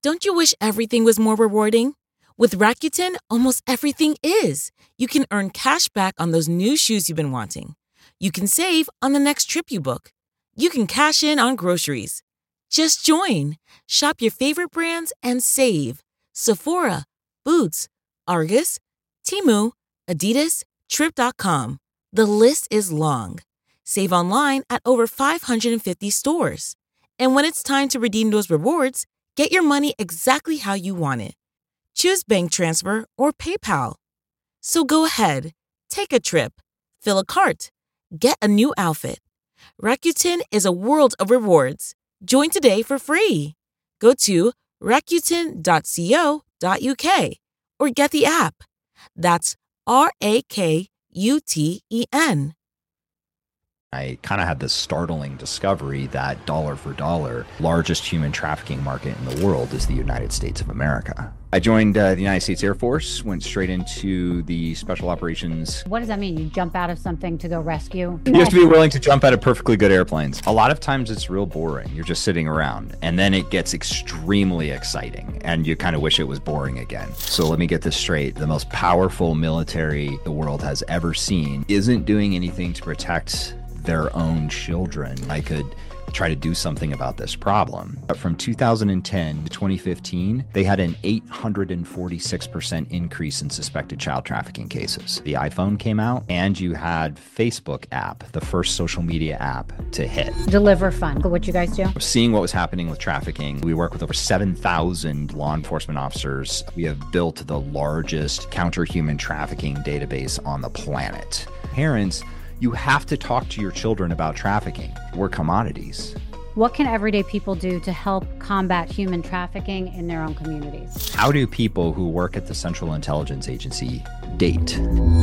Don't you wish everything was more rewarding? With Rakuten, almost everything is. You can earn cash back on those new shoes you've been wanting. You can save on the next trip you book. You can cash in on groceries. Just join. Shop your favorite brands and save. Sephora, Boots, Argus, Temu, Adidas, Trip.com. The list is long. Save online at over 550 stores. And when it's time to redeem those rewards, get your money exactly how you want it. Choose bank transfer or PayPal. So go ahead, take a trip, fill a cart, get a new outfit. Rakuten is a world of rewards. Join today for free. Go to rakuten.co.uk or get the app. That's RAKUTEN. I kind of had this startling discovery that dollar for dollar, largest human trafficking market in the world is the United States of America. I joined the United States Air Force, went straight into the special operations. What does that mean? You jump out of something to go rescue? You have to be willing to jump out of perfectly good airplanes. A lot of times it's real boring. You're just sitting around, and then it gets extremely exciting, and you kind of wish it was boring again. So let me get this straight. The most powerful military the world has ever seen isn't doing anything to protect their own children. I could try to do something about this problem. But from 2010 to 2015, they had an 846% increase in suspected child trafficking cases. The iPhone came out, and you had Facebook app, the first social media app to hit. Deliver Fund, what you guys do? Seeing what was happening with trafficking, we work with over 7,000 law enforcement officers. We have built the largest counter-human trafficking database on the planet. Parents, you have to talk to your children about trafficking. We're commodities. What can everyday people do to help combat human trafficking in their own communities? How do people who work at the Central Intelligence Agency date?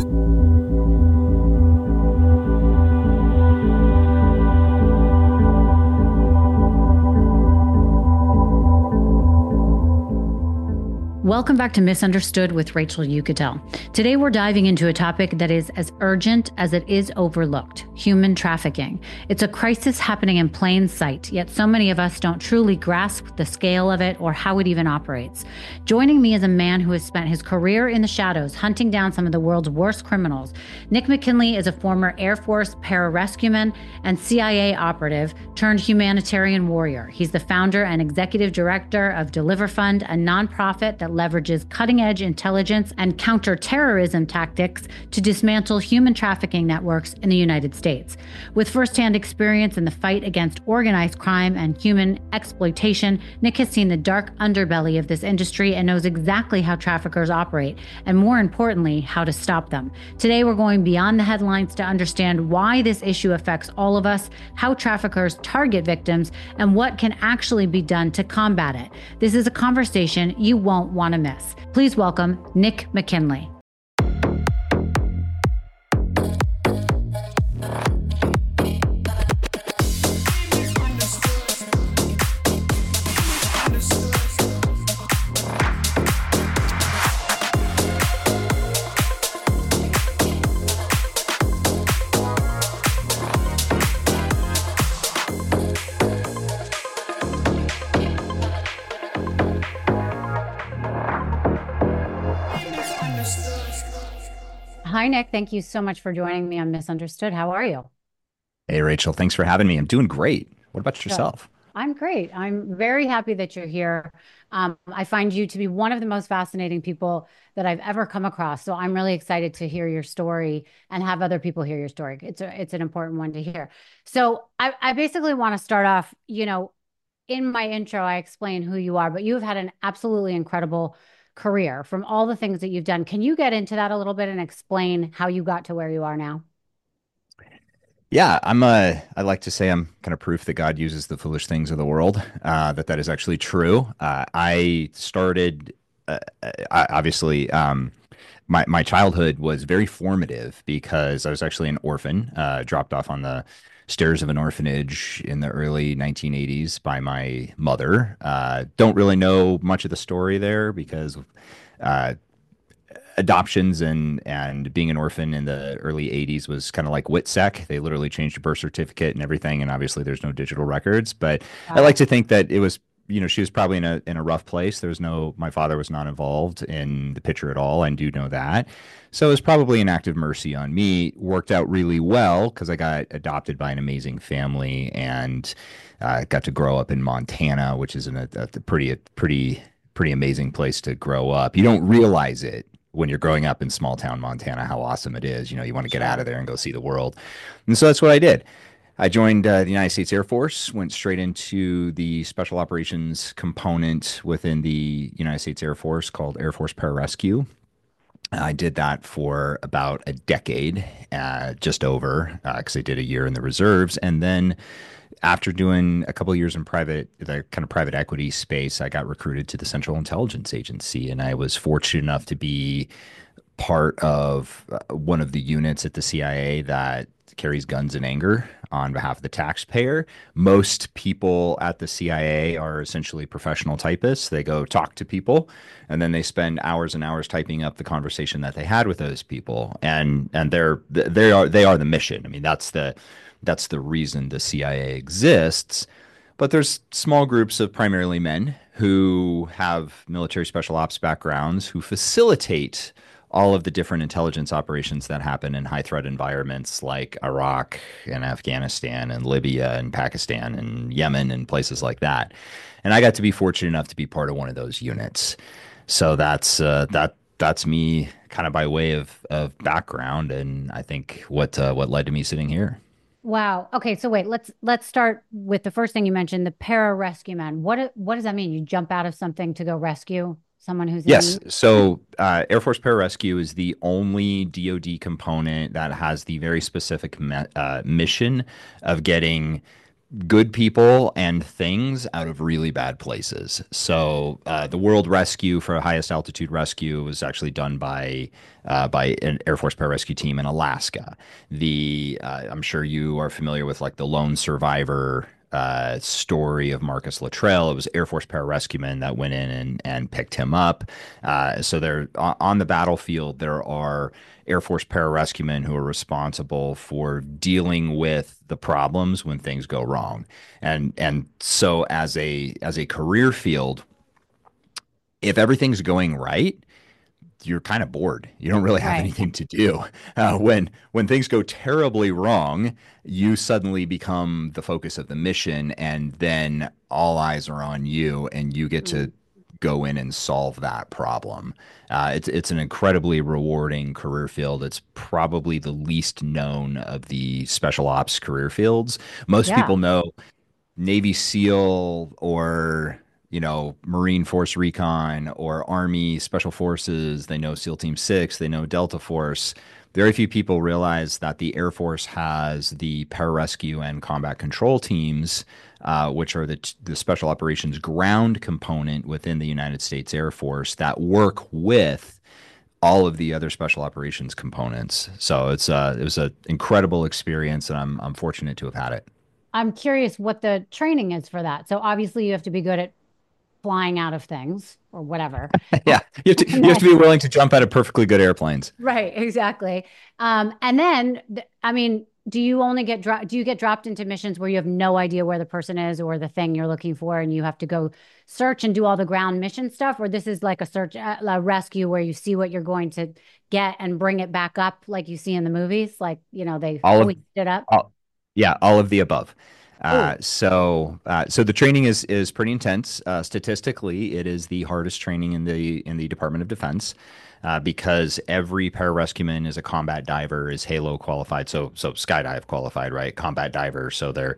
Welcome back to Misunderstood with Rachel Uchitel. Today we're diving into a topic that is as urgent as it is overlooked: human trafficking. It's a crisis happening in plain sight, yet so many of us don't truly grasp the scale of it or how it even operates. Joining me is a man who has spent his career in the shadows hunting down some of the world's worst criminals. Nick McKinley is a former Air Force pararescueman and CIA operative turned humanitarian warrior. He's the founder and executive director of Deliver Fund, a nonprofit that leverages cutting-edge intelligence and counter-terrorism tactics to dismantle human trafficking networks in the United States. With firsthand experience in the fight against organized crime and human exploitation, Nick has seen the dark underbelly of this industry and knows exactly how traffickers operate, and more importantly, how to stop them. Today, we're going beyond the headlines to understand why this issue affects all of us, how traffickers target victims, and what can actually be done to combat it. This is a conversation you won't want to miss. Please welcome Nick McKinley. Hi, Nick. Thank you so much for joining me on Misunderstood. How are you? Hey, Rachel. Thanks for having me. I'm doing great. What about yourself? I'm great. I'm very happy that you're here. I find you to be one of the most fascinating people that I've ever come across. So I'm really excited to hear your story and have other people hear your story. It's an important one to hear. So I basically want to start off, in my intro, I explain who you are, but you have had an absolutely incredible career from all the things that you've done. Can you get into that a little bit and explain how you got to where you are now? Yeah, I like to say I'm kind of proof that God uses the foolish things of the world, that is actually true. I started, obviously, my childhood was very formative because I was actually an orphan, dropped off on the stairs of an orphanage in the early 1980s by my mother. Don't really know much of the story there because adoptions and being an orphan in the early 80s was kind of like WITSEC. They literally changed your birth certificate and everything. And obviously there's no digital records, but I like to think that it was she was probably in a rough place. My father was not involved in the picture at all. I do know that. So it was probably an act of mercy on me. Worked out really well because I got adopted by an amazing family and got to grow up in Montana, which is a pretty amazing place to grow up. You don't realize it when you're growing up in small town Montana, how awesome it is. You want to get out of there and go see the world. And so that's what I did. I joined the United States Air Force, went straight into the special operations component within the United States Air Force called Air Force Pararescue. I did that for about a decade, just over, because I did a year in the reserves. And then after doing a couple of years in the kind of private equity space, I got recruited to the Central Intelligence Agency. And I was fortunate enough to be part of one of the units at the CIA that carries guns in anger on behalf of the taxpayer. Most people at the CIA are essentially professional typists. They go talk to people and then they spend hours and hours typing up the conversation that they had with those people. And they are the mission. I mean, that's the reason the CIA exists. But there's small groups of primarily men who have military special ops backgrounds who facilitate all of the different intelligence operations that happen in high threat environments like Iraq and Afghanistan and Libya and Pakistan and Yemen and places like that. And I got to be fortunate enough to be part of one of those units. So that's me kind of by way of background, and I think what led to me sitting here. Wow. Okay, so wait, let's start with the first thing you mentioned, the pararescue man. What does that mean? You jump out of something to go rescue someone who's in Yes. need? So Air Force Pararescue is the only DoD component that has the very specific mission of getting good people and things out of really bad places. So the World Rescue for highest altitude rescue was actually done by an Air Force pararescue team in Alaska. I'm sure you are familiar with like the lone survivor story of Marcus Luttrell. It was Air Force pararescuemen that went in and picked him up. So there on the battlefield, there are Air Force pararescuemen who are responsible for dealing with the problems when things go wrong. And so as a career field, if everything's going right, you're kind of bored. You don't really have Right. anything to do. When things go terribly wrong, you suddenly become the focus of the mission, and then all eyes are on you, and you get Mm. to go in and solve that problem. It's an incredibly rewarding career field. It's probably the least known of the special ops career fields. Most Yeah. people know Navy SEAL or Marine Force Recon or Army Special Forces. They know SEAL Team 6. They know Delta Force. Very few people realize that the Air Force has the pararescue and combat control teams, which are the special operations ground component within the United States Air Force that work with all of the other special operations components. So it was an incredible experience, and I'm fortunate to have had it. I'm curious what the training is for that. So obviously you have to be good at flying out of things or whatever. Yeah, you have to And you have to then, be willing to jump out of perfectly good airplanes. right, exactly. And then, I mean, do you get dropped into missions where you have no idea where the person is or the thing you're looking for, and you have to go search and do all the ground mission stuff? Or this is like a rescue where you see what you're going to get and bring it back up like you see in the movies, like, they All of hoist it up. all, yeah, all of the above. Oh, So the training is pretty intense. Statistically, it is the hardest training in the Department of Defense, because every pararescueman is a combat diver, is Halo qualified, so skydive qualified, right? Combat diver, so they're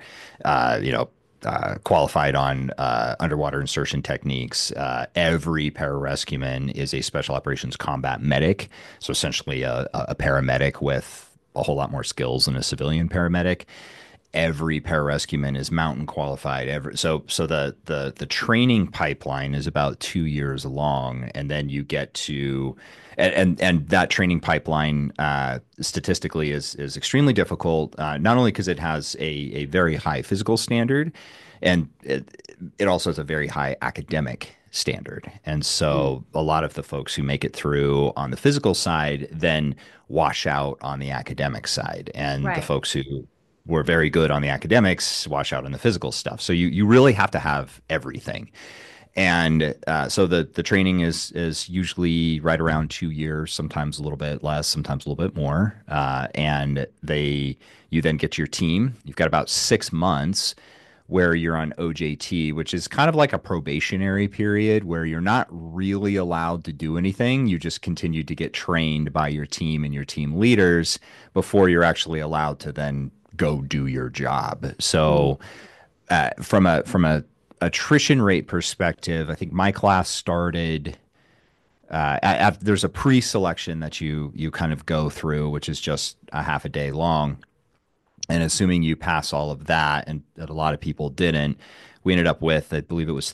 qualified on underwater insertion techniques. Every pararescueman is a special operations combat medic, so essentially a paramedic with a whole lot more skills than a civilian paramedic. Every pararescueman is mountain qualified. So the training pipeline is about 2 years long, and then you get to and that training pipeline statistically is extremely difficult. Not only because it has a very high physical standard, and it also has a very high academic standard. And mm, so a lot of the folks who make it through on the physical side then wash out on the academic side, and the right. folks who were very good on the academics, wash out on the physical stuff. So you really have to have everything. And so the training is usually right around 2 years, sometimes a little bit less, sometimes a little bit more. And you then get your team. You've got about 6 months where you're on OJT, which is kind of like a probationary period where you're not really allowed to do anything. You just continue to get trained by your team and your team leaders before you're actually allowed to then go do your job. So from a attrition rate perspective, I think my class started. There's a pre-selection that you kind of go through, which is just a half a day long. And assuming you pass all of that, and that a lot of people didn't, we ended up with, I believe it was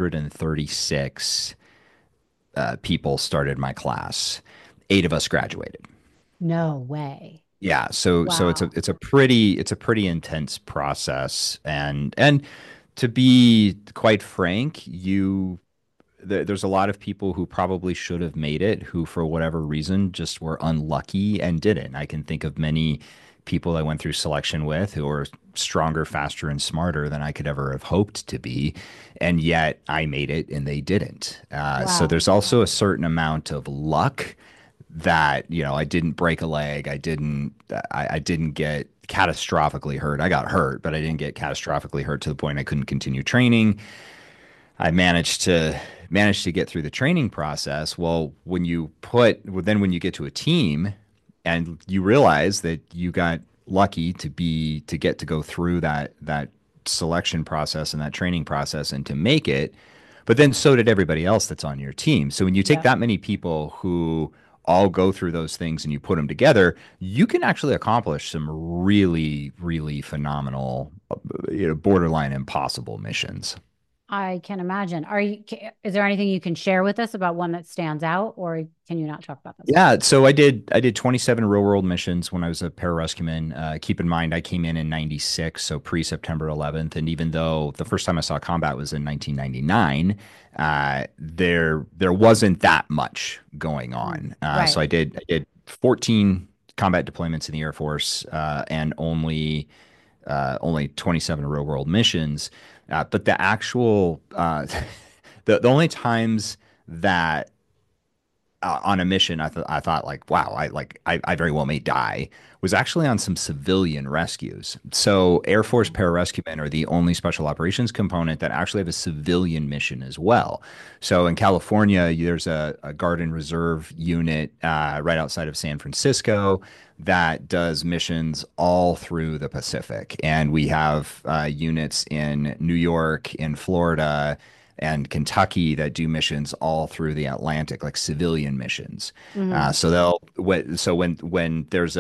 336 people started my class. 8 of us graduated. No way. Yeah, so Wow. it's a pretty intense process, and to be quite frank, there's a lot of people who probably should have made it, who for whatever reason just were unlucky and didn't. I can think of many people I went through selection with who are stronger, faster, and smarter than I could ever have hoped to be, and yet I made it and they didn't. So Wow. there's also a certain amount of luck that, I didn't break a leg. I didn't get catastrophically hurt. I got hurt, but I didn't get catastrophically hurt to the point I couldn't continue training. I managed to get through the training process. Well, when you get to a team and you realize that you got lucky to get to go through that selection process and that training process and to make it, but then so did everybody else that's on your team. So when you take Yeah. that many people who all go through those things and you put them together, you can actually accomplish some really, really phenomenal, borderline impossible missions. I can imagine. Is there anything you can share with us about one that stands out, or can you not talk about this? Yeah, so I did 27 real world missions when I was a pararescueman. Keep in mind, I came in '96, so pre September 11th, and even though the first time I saw combat was in 1999, there wasn't that much going on. So Right. I did 14 combat deployments in the Air Force, and only 27 real world missions. But the actual the only times that on a mission, I thought like, wow, I very well may die, was actually on some civilian rescues. So Air Force pararescuemen are the only special operations component that actually have a civilian mission as well. So in California, there's a Guard and Reserve unit right outside of San Francisco that does missions all through the Pacific, and we have units in New York, in Florida, and Kentucky that do missions all through the Atlantic, like civilian missions. Hmm. So when there's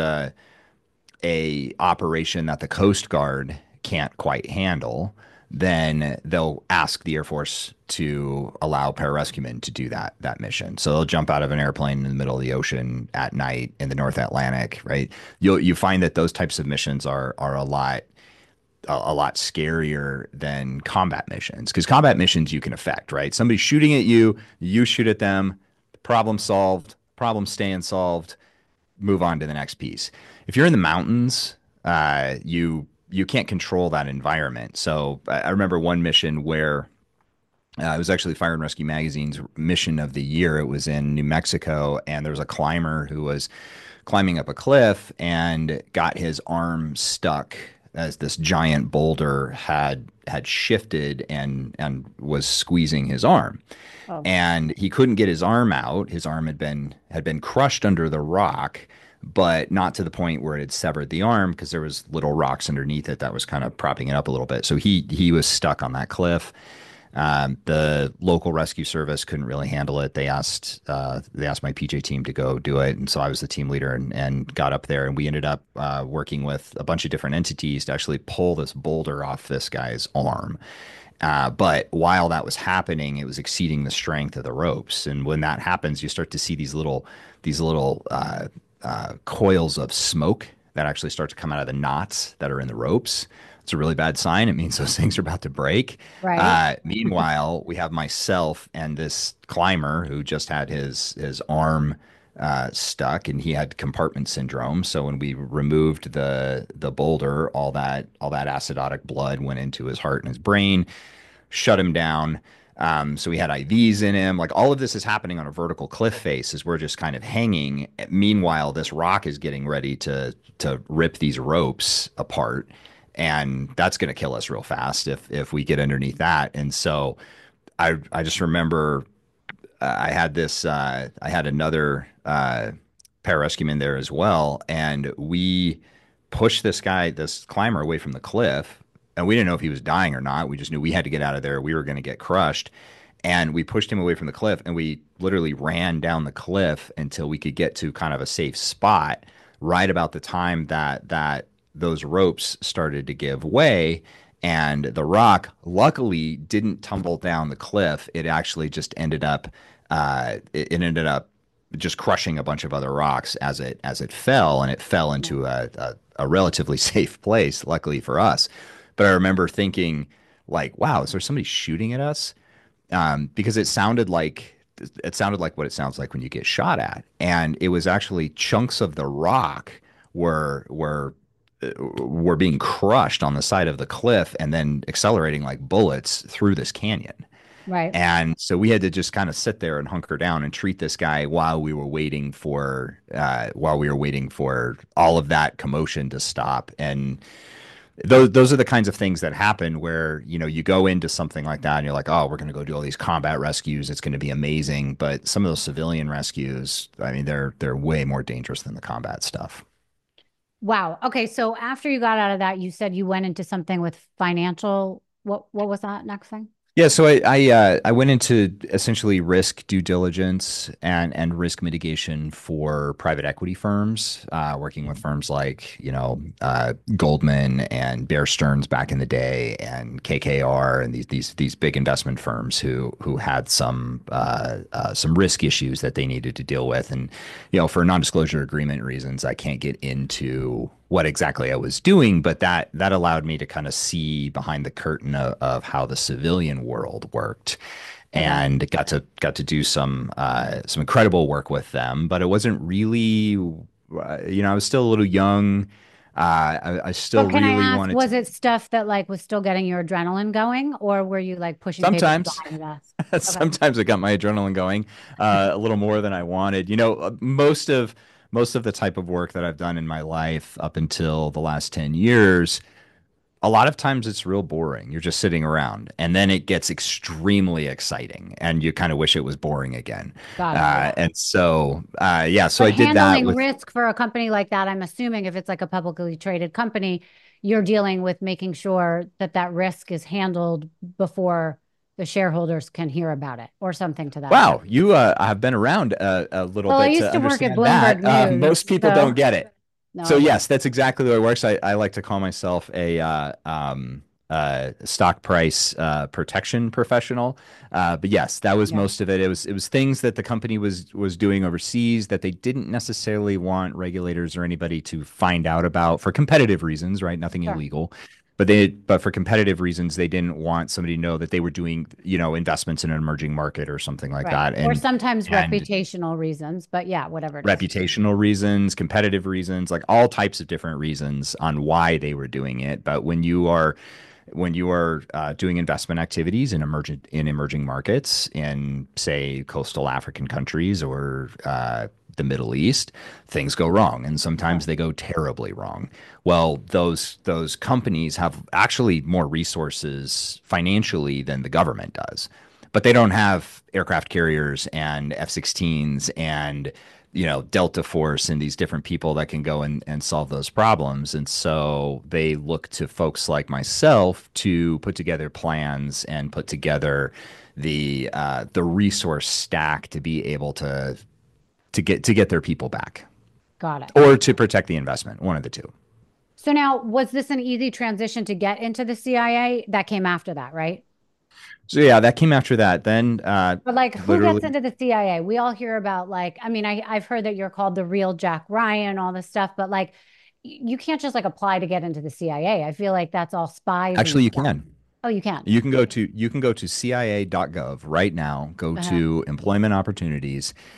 a operation that the Coast Guard can't quite handle, then they'll ask the Air Force to allow pararescuemen to do that mission. So they'll jump out of an airplane in the middle of the ocean at night in the North Atlantic, right? You find that those types of missions are a lot scarier than combat missions, because combat missions you can affect, right? Somebody's shooting at you, you shoot at them, problem solved, problem staying solved, move on to the next piece. If you're in the mountains, you can't control that environment. So I remember one mission where it was actually Fire and Rescue Magazine's mission of the year. It was in New Mexico, and there was a climber who was climbing up a cliff and got his arm stuck as this giant boulder had shifted and was squeezing his arm. Oh, And he couldn't get his arm out. His arm had been crushed under the rock, but not to the point where it had severed the arm, because there was little rocks underneath it that was kind of propping it up a little bit. So he was stuck on that cliff. The local rescue service couldn't really handle it. They asked my PJ team to go do it, and so I was the team leader and got up there, and we ended up working with a bunch of different entities to actually pull this boulder off this guy's arm. But while that was happening, it was exceeding the strength of the ropes, and when that happens, you start to see these little coils of smoke that actually start to come out of the knots that are in the ropes. It's a really bad sign. It means those things are about to break. right. Meanwhile, we have myself and this climber who just had his arm stuck, and he had compartment syndrome. So when we removed the boulder, all that acidotic blood went into his heart and his brain, shut him down. So we had IVs in him. Like all of this is happening on a vertical cliff face as we're just kind of hanging. Meanwhile, this rock is getting ready to rip these ropes apart, and that's going to kill us real fast if we get underneath that. And so I just remember I had another pararescueman there as well, and we pushed this climber away from the cliff, and we didn't know if he was dying or not. We just knew we had to get out of there. We were going to get crushed, and we pushed him away from the cliff, and we literally ran down the cliff until we could get to kind of a safe spot. Right about the time that those ropes started to give way. And the rock luckily didn't tumble down the cliff. It actually just ended up it ended up just crushing a bunch of other rocks as it fell, and it fell into a relatively safe place, luckily for us. But I remember thinking, like, wow, is there somebody shooting at us? Because it sounded like what it sounds like when you get shot at, and it was actually chunks of the rock were being crushed on the side of the cliff and then accelerating like bullets through this canyon. Right. And so we had to just kind of sit there and hunker down and treat this guy while we were waiting for all of that commotion to stop. And those are the kinds of things that happen where, you go into something like that and you're like, oh, we're going to go do all these combat rescues. It's going to be amazing. But some of those civilian rescues, I mean, they're way more dangerous than the combat stuff. Wow. Okay. So after you got out of that, you said you went into something with financial. What was that next thing? Yeah, so I went into essentially risk due diligence and risk mitigation for private equity firms, working with firms like Goldman and Bear Stearns back in the day, and KKR, and these big investment firms who had some risk issues that they needed to deal with. And for non-disclosure agreement reasons, I can't get into what exactly I was doing, but that allowed me to kind of see behind the curtain of how the civilian world worked, and got to do some incredible work with them. But it wasn't really, I was still a little young. I still But can I really ask, wanted was to. it stuff that like was still getting your adrenaline going, or were you like pushing papers Sometimes, behind the desk? Okay. sometimes it got my adrenaline going a little more than I wanted. Most of the type of work that I've done in my life up until the last 10 years, a lot of times it's real boring. You're just sitting around, and then it gets extremely exciting, and you kind of wish it was boring again. Got it. Yeah. And so, so But I did that handling with. risk for a company like that, I'm assuming if it's like a publicly traded company, you're dealing with making sure that that risk is handled before the shareholders can hear about it or something to that Wow, effect. you have been around a little Well, I bit used to to work at understand Bloomberg that. News, Most people don't so get it. no, So I get it. yes, that's exactly the way it works. I like to call myself a stock price protection professional. But yes, that was Yeah, most of it. It was things that the company was doing overseas that they didn't necessarily want regulators or anybody to find out about for competitive reasons, right? Nothing sure. illegal. But for competitive reasons, they didn't want somebody to know that they were doing, investments in an emerging market or something like Right. that. Or And sometimes and reputational reasons, but yeah, whatever it is. reputational reasons, competitive reasons, like all types of different reasons on why they were doing it. But when you are doing investment activities in emerging markets in, say, coastal African countries or the Middle East, things go wrong, and Sure. sometimes they go terribly wrong. Well, those companies have actually more resources financially than the government does, but they don't have aircraft carriers and F-16s and Delta Force and these different people that can go and solve those problems. And so they look to folks like myself to put together plans and put together the resource stack to be able to get their people back, Got it. or to protect the investment, one of the two. So now, was this an easy transition to get into the CIA? That came after that, right? So yeah, that came after that. Then But like, who gets literally. into the CIA? We all hear about like, I mean, I've heard that you're called the real Jack Ryan, all this stuff, but like, you can't just like apply to get into the CIA. I feel like that's all spies and Actually, you stuff. can. Oh, you can. You can go to CIA.gov right now, go Uh-huh. to employment opportunities,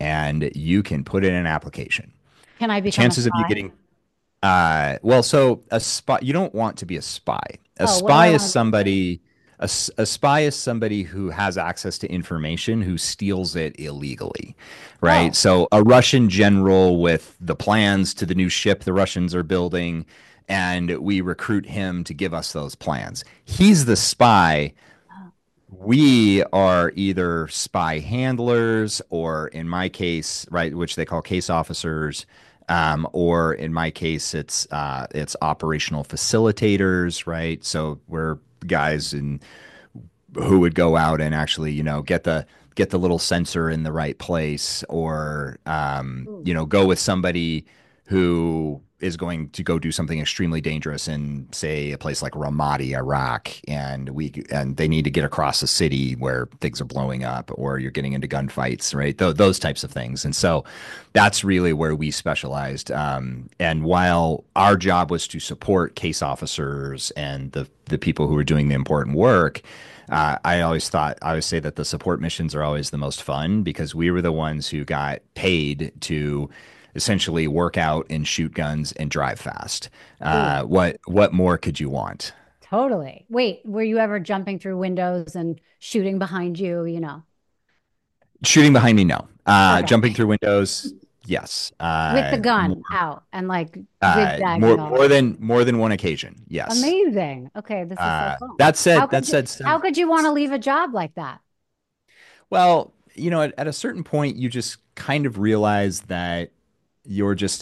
and you can put in an application. Can I The become a chances of you spy? getting well, so a spy, you don't want to be a spy. A Oh, what do spy I is want to be? somebody, a spy is somebody who has access to information who steals it illegally, right? Oh, So a Russian general with the plans to the new ship the Russians are building, and we recruit him to give us those plans. He's the spy. We are either spy handlers, or in my case, right, which they call case officers, or in my case, it's operational facilitators, right? So we're guys who would go out and actually, get the little sensor in the right place, or ooh. go with somebody who is going to go do something extremely dangerous in, say, a place like Ramadi, Iraq, and they need to get across a city where things are blowing up, or you're getting into gunfights, right? Those types of things. And so that's really where we specialized. And while our job was to support case officers and the people who were doing the important work, I always say that the support missions are always the most fun, because we were the ones who got paid to essentially work out and shoot guns and drive fast. Ooh, What more could you want? totally. Wait, were you ever jumping through windows and shooting behind you, Shooting behind me, no. Okay. Jumping through windows, yes. With the gun out and like More zigzagging all more around. than more than one occasion, yes. Amazing. Okay, this is so fun. That said, How could you want to leave a job like that? well, at a certain point, you just kind of realize that you're just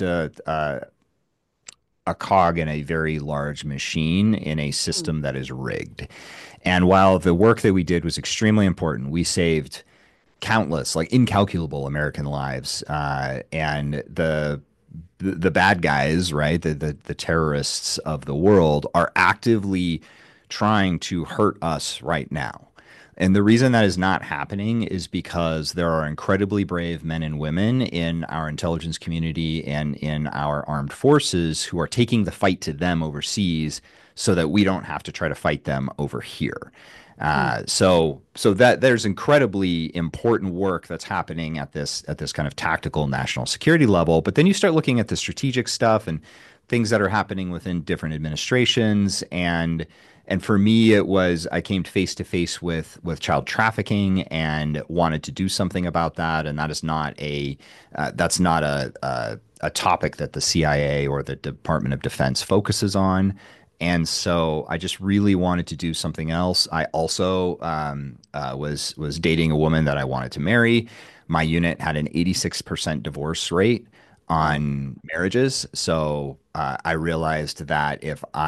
a cog in a very large machine in a Hmm. system that is rigged. And while the work that we did was extremely important, we saved countless, like incalculable American lives. And the bad guys, right, the terrorists of the world, are actively trying to hurt us right now. And the reason that is not happening is because there are incredibly brave men and women in our intelligence community and in our armed forces who are taking the fight to them overseas, so that we don't have to try to fight them over here. Hmm. So that there's incredibly important work that's happening at this kind of tactical national security level. But then you start looking at the strategic stuff and things that are happening within different administrations. And for me, it was, I came face to face with child trafficking and wanted to do something about that. And that is not that's not a topic that the CIA or the Department of Defense focuses on. And so I just really wanted to do something else. I also was dating a woman that I wanted to marry. My unit had an 86% divorce rate Oh, on marriages. So I realized that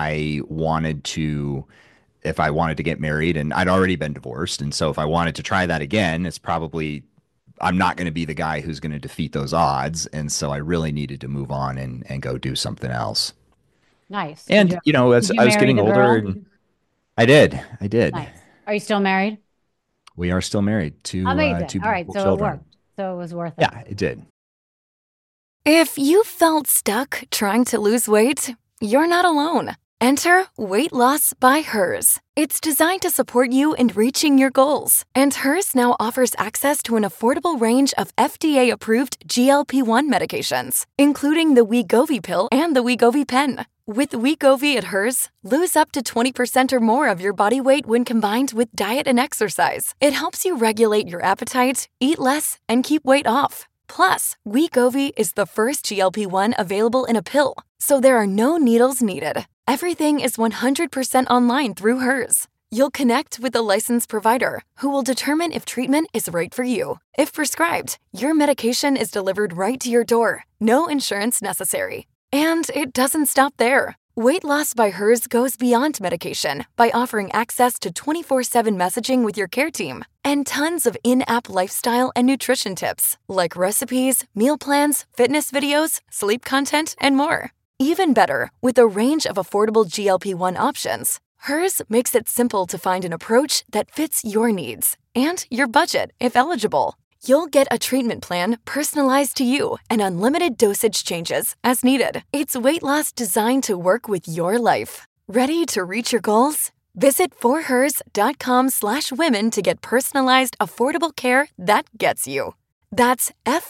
if I wanted to get married, and I'd already been divorced, and so if I wanted to try that again, I'm not going to be the guy who's going to defeat those odds. And so I really needed to move on and go do something else. nice. And, as Did you I was marry getting the older, girl? and I did. Nice. Are you still married? We are still married to Amazing. two All right, beautiful so it children. worked. So it was worth it. Yeah, it did. If you felt stuck trying to lose weight, you're not alone. Enter Weight Loss by Hers. It's designed to support you in reaching your goals. And Hers now offers access to an affordable range of FDA-approved GLP-1 medications, including the Wegovy pill and the Wegovy pen. With Wegovy at Hers, lose up to 20% or more of your body weight when combined with diet and exercise. It helps you regulate your appetite, eat less, and keep weight off. Plus, Wegovy is the first GLP-1 available in a pill, so there are no needles needed. Everything is 100% online through Hers. You'll connect with a licensed provider who will determine if treatment is right for you. If prescribed, your medication is delivered right to your door. No insurance necessary. And it doesn't stop there. Weight Loss by Hers goes beyond medication by offering access to 24/7 messaging with your care team and tons of in-app lifestyle and nutrition tips like recipes, meal plans, fitness videos, sleep content, and more. Even better, with a range of affordable GLP-1 options, Hers makes it simple to find an approach that fits your needs and your budget if eligible. You'll get a treatment plan personalized to you and unlimited dosage changes as needed. It's weight loss designed to work with your life. Ready to reach your goals? Visit forhers.com/women to get personalized, affordable care that gets you. That's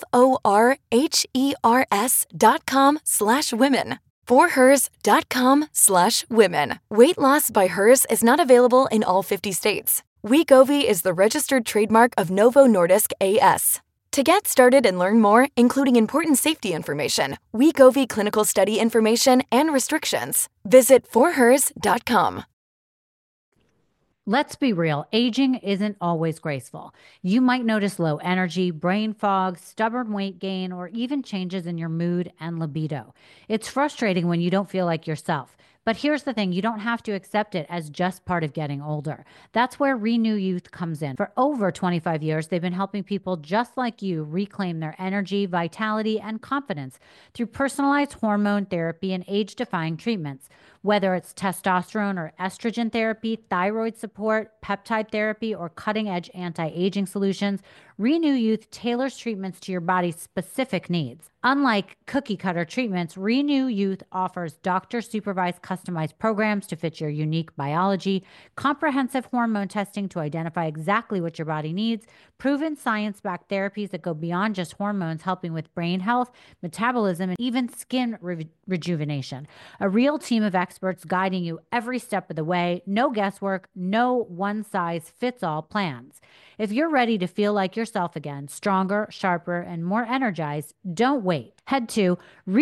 FORHERS.com/women. forhers.com/women. Weight loss by Hers is not available in all 50 states. Wegovy is the registered trademark of Novo Nordisk A/S. To get started and learn more, including important safety information, Wegovy clinical study information, and restrictions, visit forhers.com. Let's be real, aging isn't always graceful. You might notice low energy, brain fog, stubborn weight gain, or even changes in your mood and libido. It's frustrating when you don't feel like yourself. But here's the thing, you don't have to accept it as just part of getting older. That's where Renew Youth comes in. For over 25 years, they've been helping people just like you reclaim their energy, vitality, and confidence through personalized hormone therapy and age-defying treatments. Whether it's testosterone or estrogen therapy, thyroid support, peptide therapy, or cutting-edge anti-aging solutions, Renew Youth tailors treatments to your body's specific needs. Unlike cookie-cutter treatments, Renew Youth offers doctor-supervised customized programs to fit your unique biology, comprehensive hormone testing to identify exactly what your body needs, proven science-backed therapies that go beyond just hormones, helping with brain health, metabolism, and even skin rejuvenation. A real team of experts guiding you every step of the way. No guesswork, no one-size-fits-all plans. If you're ready to feel like yourself again, stronger, sharper, and more energized, don't wait. Head to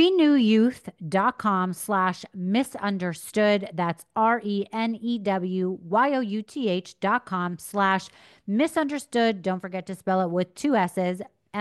renewyouth.com/misunderstood. That's RENEWYOUTH.com/misunderstood. Don't forget to spell it with 2 S's.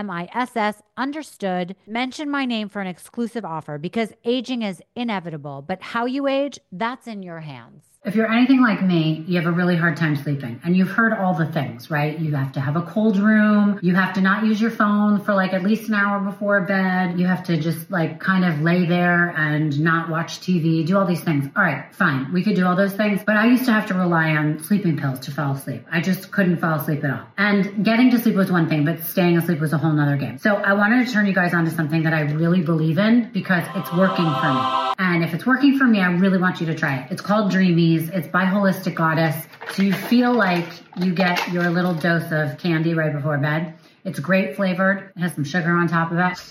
MISS understood. Mention my name for an exclusive offer because aging is inevitable, but how you age, that's in your hands. If you're anything like me, you have a really hard time sleeping, and you've heard all the things, right? You have to have a cold room. You have to not use your phone for like at least an hour before bed. You have to just like kind of lay there and not watch TV, do all these things. All right, fine. We could do all those things, but I used to have to rely on sleeping pills to fall asleep. I just couldn't fall asleep at all. And getting to sleep was one thing, but staying asleep was a whole nother game. So I wanted to turn you guys on to something that I really believe in because it's working for me. And if it's working for me, I really want you to try it. It's called Dreamies. It's by Holistic Goddess. So you feel like you get your little dose of candy right before bed. It's grape flavored. It has some sugar on top of it.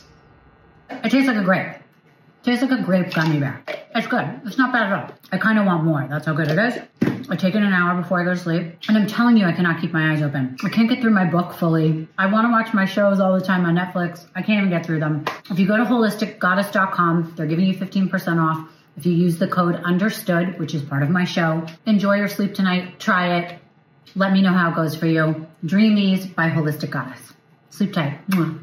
It tastes like a grape. It tastes like a grape gummy bear. It's good. It's not bad at all. I kind of want more. That's how good it is. I take it an hour before I go to sleep. And I'm telling you, I cannot keep my eyes open. I can't get through my book fully. I want to watch my shows all the time on Netflix. I can't even get through them. If you go to holisticgoddess.com, they're giving you 15% off. If you use the code UNDERSTOOD, which is part of my show, enjoy your sleep tonight. Try it. Let me know how it goes for you. Dreamies by Holistic Goddess. Sleep tight.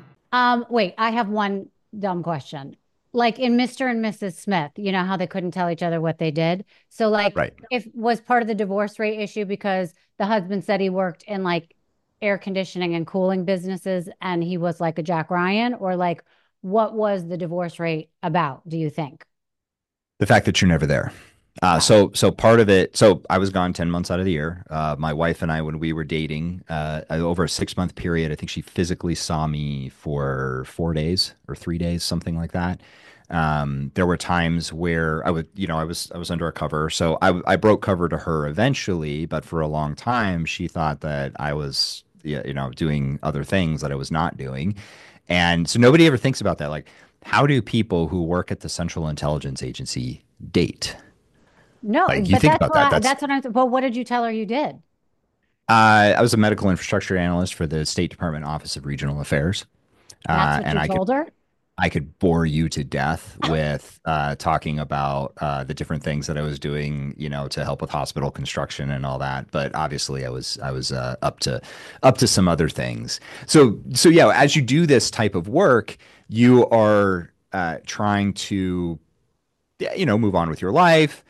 Wait, I have one dumb question. Like in Mr. and Mrs. Smith, you know how they couldn't tell each other what they did? So like if was part of the divorce rate issue because the husband said he worked in like air conditioning and cooling businesses and he was like a Jack Ryan, or like what was the divorce rate about, do you think? The fact that you're never there. So part of it, so I was gone 10 months out of the year. My wife and I, when we were dating, over a 6-month period, I think she physically saw me for 4 days or 3 days, something like that. There were times where I was under a cover. So I broke cover to her eventually, but for a long time, she thought that I was, doing other things that I was not doing. And so nobody ever thinks about that. Like, how do people who work at the Central Intelligence Agency date? No, like, you think about that. That's what I'm. Well, what did you tell her you did? I was a medical infrastructure analyst for the State Department Office of Regional Affairs. That's what you told her? I could bore you to death with talking about the different things that I was doing, to help with hospital construction and all that. But obviously, I was up to some other things. So yeah, as you do this type of work, you are trying to, move on with your life.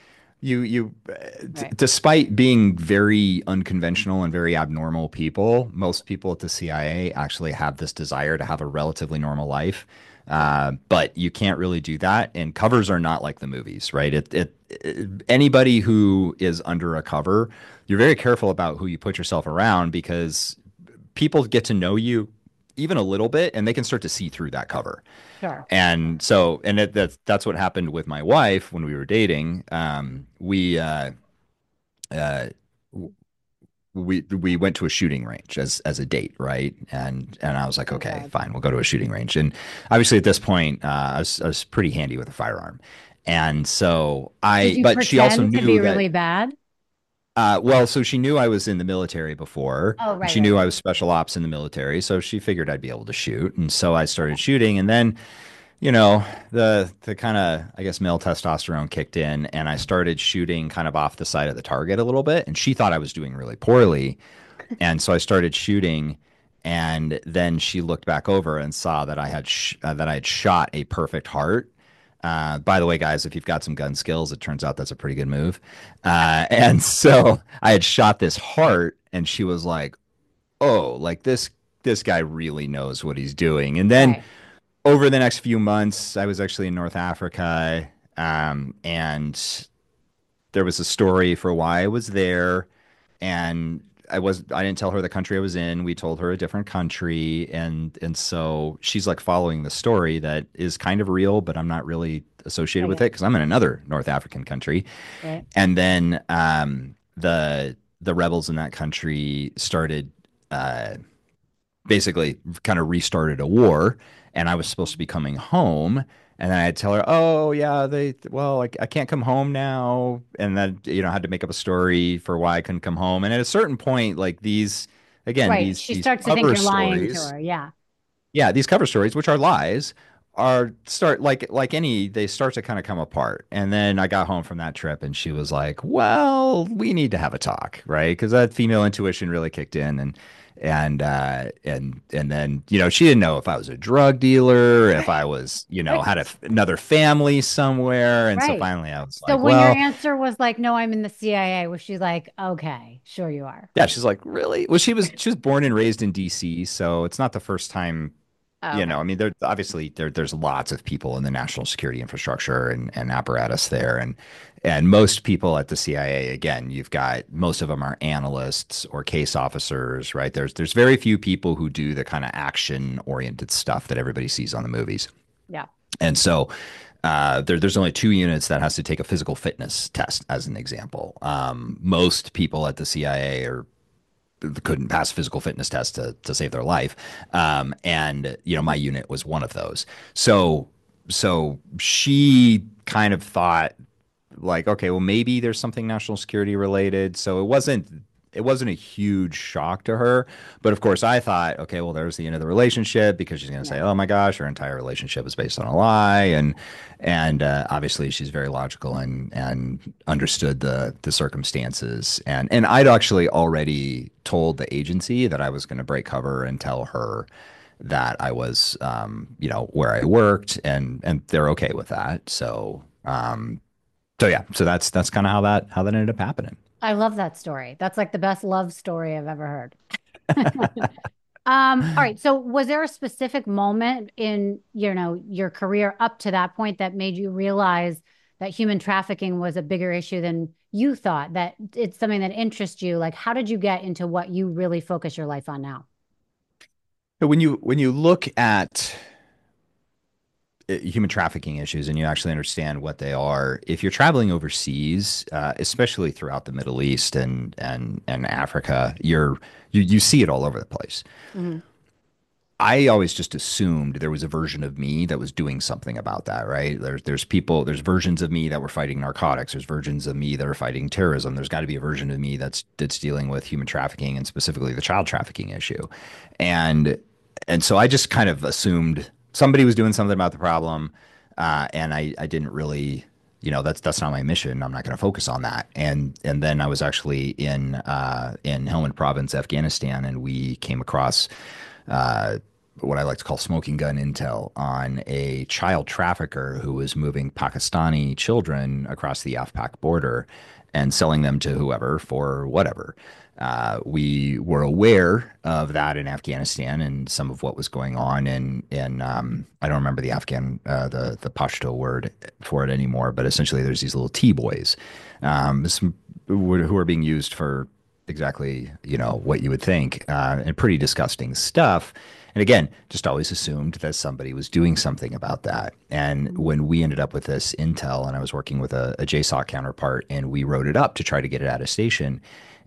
Right. Despite being very unconventional and very abnormal people, most people at the CIA actually have this desire to have a relatively normal life. But you can't really do that. And covers are not like the movies, right? Anybody who is under a cover, you're very careful about who you put yourself around because people get to know you even a little bit and they can start to see through that cover. Sure. And so, that's what happened with my wife when we were dating. we went to a shooting range as a date, right? And I was like, okay, fine, we'll go to a shooting range. And obviously at this point, I was pretty handy with a firearm, and so Did you but she also pretend to knew be that. really bad? Well, so she knew I was in the military before. Oh, right, She right, knew I right. was special ops in the military, so she figured I'd be able to shoot, and so I started shooting, and then you know, the kind of, I guess, male testosterone kicked in, and I started shooting kind of off the side of the target a little bit, and she thought I was doing really poorly, and so I started shooting, and then she looked back over and saw that I had shot a perfect heart. By the way, guys, if you've got some gun skills, it turns out that's a pretty good move. And so I had shot this heart, and she was like, "Oh, like this guy really knows what he's doing." And then Right. over the next few months, I was actually in North Africa, and there was a story for why I was there, and I didn't tell her the country I was in. We told her a different country, and so she's like following the story that is kind of real, but I'm not really associated with Right. it because I'm in another North African country. Right. And then the rebels in that country started basically kind of restarted a war, and I was supposed to be coming home. And then I'd tell her, "Oh yeah, I can't come home now." And then, I had to make up a story for why I couldn't come home. And at a certain point, like again, Right. She these starts to think cover you're lying to stories, her. Yeah. yeah, these cover stories, which are lies, are start like any, they start to kind of come apart. And then I got home from that trip, and she was like, "Well, we need to have a talk, right?" Because that female intuition really kicked in, and then she didn't know if I was a drug dealer, if I was Right. had another family somewhere, and so Right. finally I was So like, when your "Well, answer was like, no, I'm in the CIA, was she like, okay, sure you are? yeah." She's like, "Really?" Well, she was born and raised in D.C., so it's not the first time. Oh, okay. I mean, there's lots of people in the national security infrastructure and apparatus there, and most people at the CIA, again, you've got most of them are analysts or case officers, right? There's very few people who do the kind of action oriented stuff that everybody sees on the movies, Yeah. and so there's only two units that has to take a physical fitness test, as an example. Most people at the CIA couldn't pass physical fitness tests to save their life. And my unit was one of those. So she kind of thought like, okay, well, maybe there's something national security related. So it wasn't a huge shock to her. But of course I thought, okay, well, there's the end of the relationship, because she's going to Yeah. say, oh my gosh, her entire relationship is based on a lie. And obviously she's very logical and understood the circumstances. And I'd actually already told the agency that I was going to break cover and tell her that I was, where I worked, and they're okay with that. So yeah, so that's kind of how that ended up happening. I love that story. That's like the best love story I've ever heard. All right. So was there a specific moment in, your career up to that point that made you realize that human trafficking was a bigger issue than you thought, that it's something that interests you? Like, how did you get into what you really focus your life on now? But when you look at human trafficking issues and you actually understand what they are, if you're traveling overseas, especially throughout the Middle East and Africa, you see it all over the place. Mhm. I always just assumed there was a version of me that was doing something about that, right? There's versions of me that were fighting narcotics. There's versions of me that are fighting terrorism. There's got to be a version of me that's dealing with human trafficking, and specifically the child trafficking issue. And and so I just kind of assumed somebody was doing something about the problem, and I didn't really, that's not my mission. I'm not going to focus on that. And then I was actually in Helmand Province, Afghanistan, and we came across uh, what I like to call smoking gun intel on a child trafficker who was moving Pakistani children across the Afpak border and selling them to whoever for whatever. We were aware of that in Afghanistan and some of what was going on in I don't remember the Afghan the Pashto word for it anymore, but essentially there's these little T-boys, who are being used for exactly what you would think, and pretty disgusting stuff. And again, just always assumed that somebody was doing something about that. And when we ended up with this intel, and I was working with a JSOC counterpart, and we wrote it up to try to get it out of station,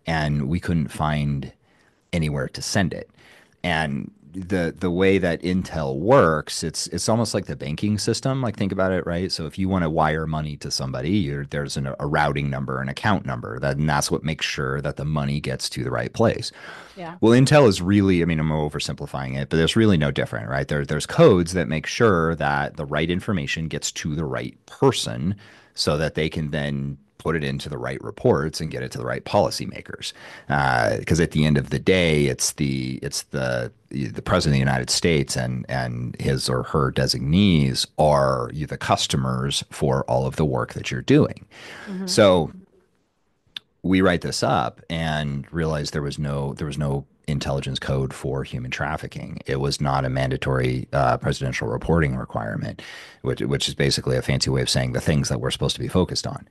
and we couldn't find anywhere to send it. And the way that Intel works, it's almost like the banking system. Like, think about it, right? So if you want to wire money to somebody, there's a routing number, an account number, and that's what makes sure that the money gets to the right place. Yeah. Well, Intel is really, I mean, I'm oversimplifying it, but there's really no different, right? There's codes that make sure that the right information gets to the right person so that they can then put it into the right reports and get it to the right policymakers. Because at the end of the day, it's the president of the United States and his or her designees are the customers for all of the work that you're doing. Mm-hmm. So we write this up and realize there was no intelligence code for human trafficking. It was not a mandatory presidential reporting requirement, which is basically a fancy way of saying the things that we're supposed to be focused on.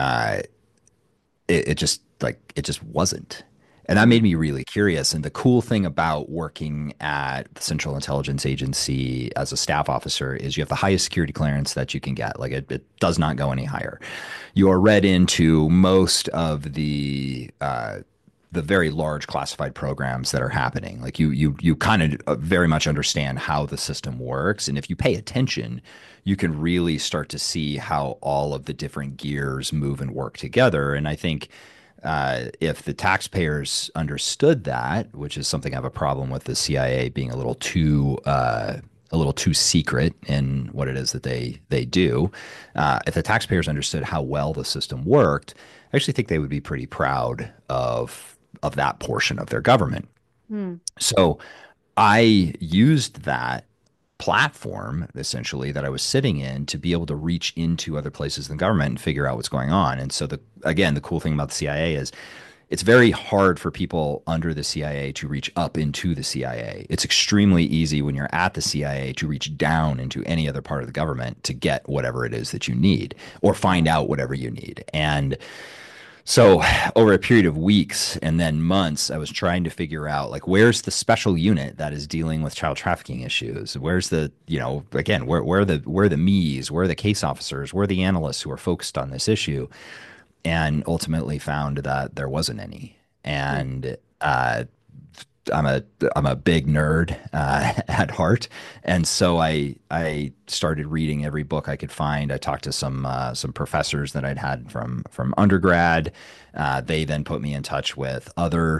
It just wasn't. And that made me really curious. And the cool thing about working at the Central Intelligence Agency as a staff officer is you have the highest security clearance that you can get. Like, it does not go any higher. You are read into most of the very large classified programs that are happening. Like, you kind of very much understand how the system works. And if you pay attention, you can really start to see how all of the different gears move and work together. And I think if the taxpayers understood that, which is something I have a problem with the CIA being a little too secret in what it is that they do, if the taxpayers understood how well the system worked, I actually think they would be pretty proud of that portion of their government. So I used that platform, essentially, that I was sitting in to be able to reach into other places in the government and figure out what's going on. And so the cool thing about the CIA is it's very hard for people under the CIA to reach up into the CIA. It's extremely easy when you're at the CIA to reach down into any other part of the government to get whatever it is that you need or find out whatever you need. And so over a period of weeks and then months, I was trying to figure out, like, where's the special unit that is dealing with child trafficking issues? Where's the, again, where are the MEs, where are the case officers, where are the analysts who are focused on this issue? And ultimately found that there wasn't any. And I'm a big nerd at heart, and so I started reading every book I could find. I talked to some professors that I'd had from undergrad. They then put me in touch with other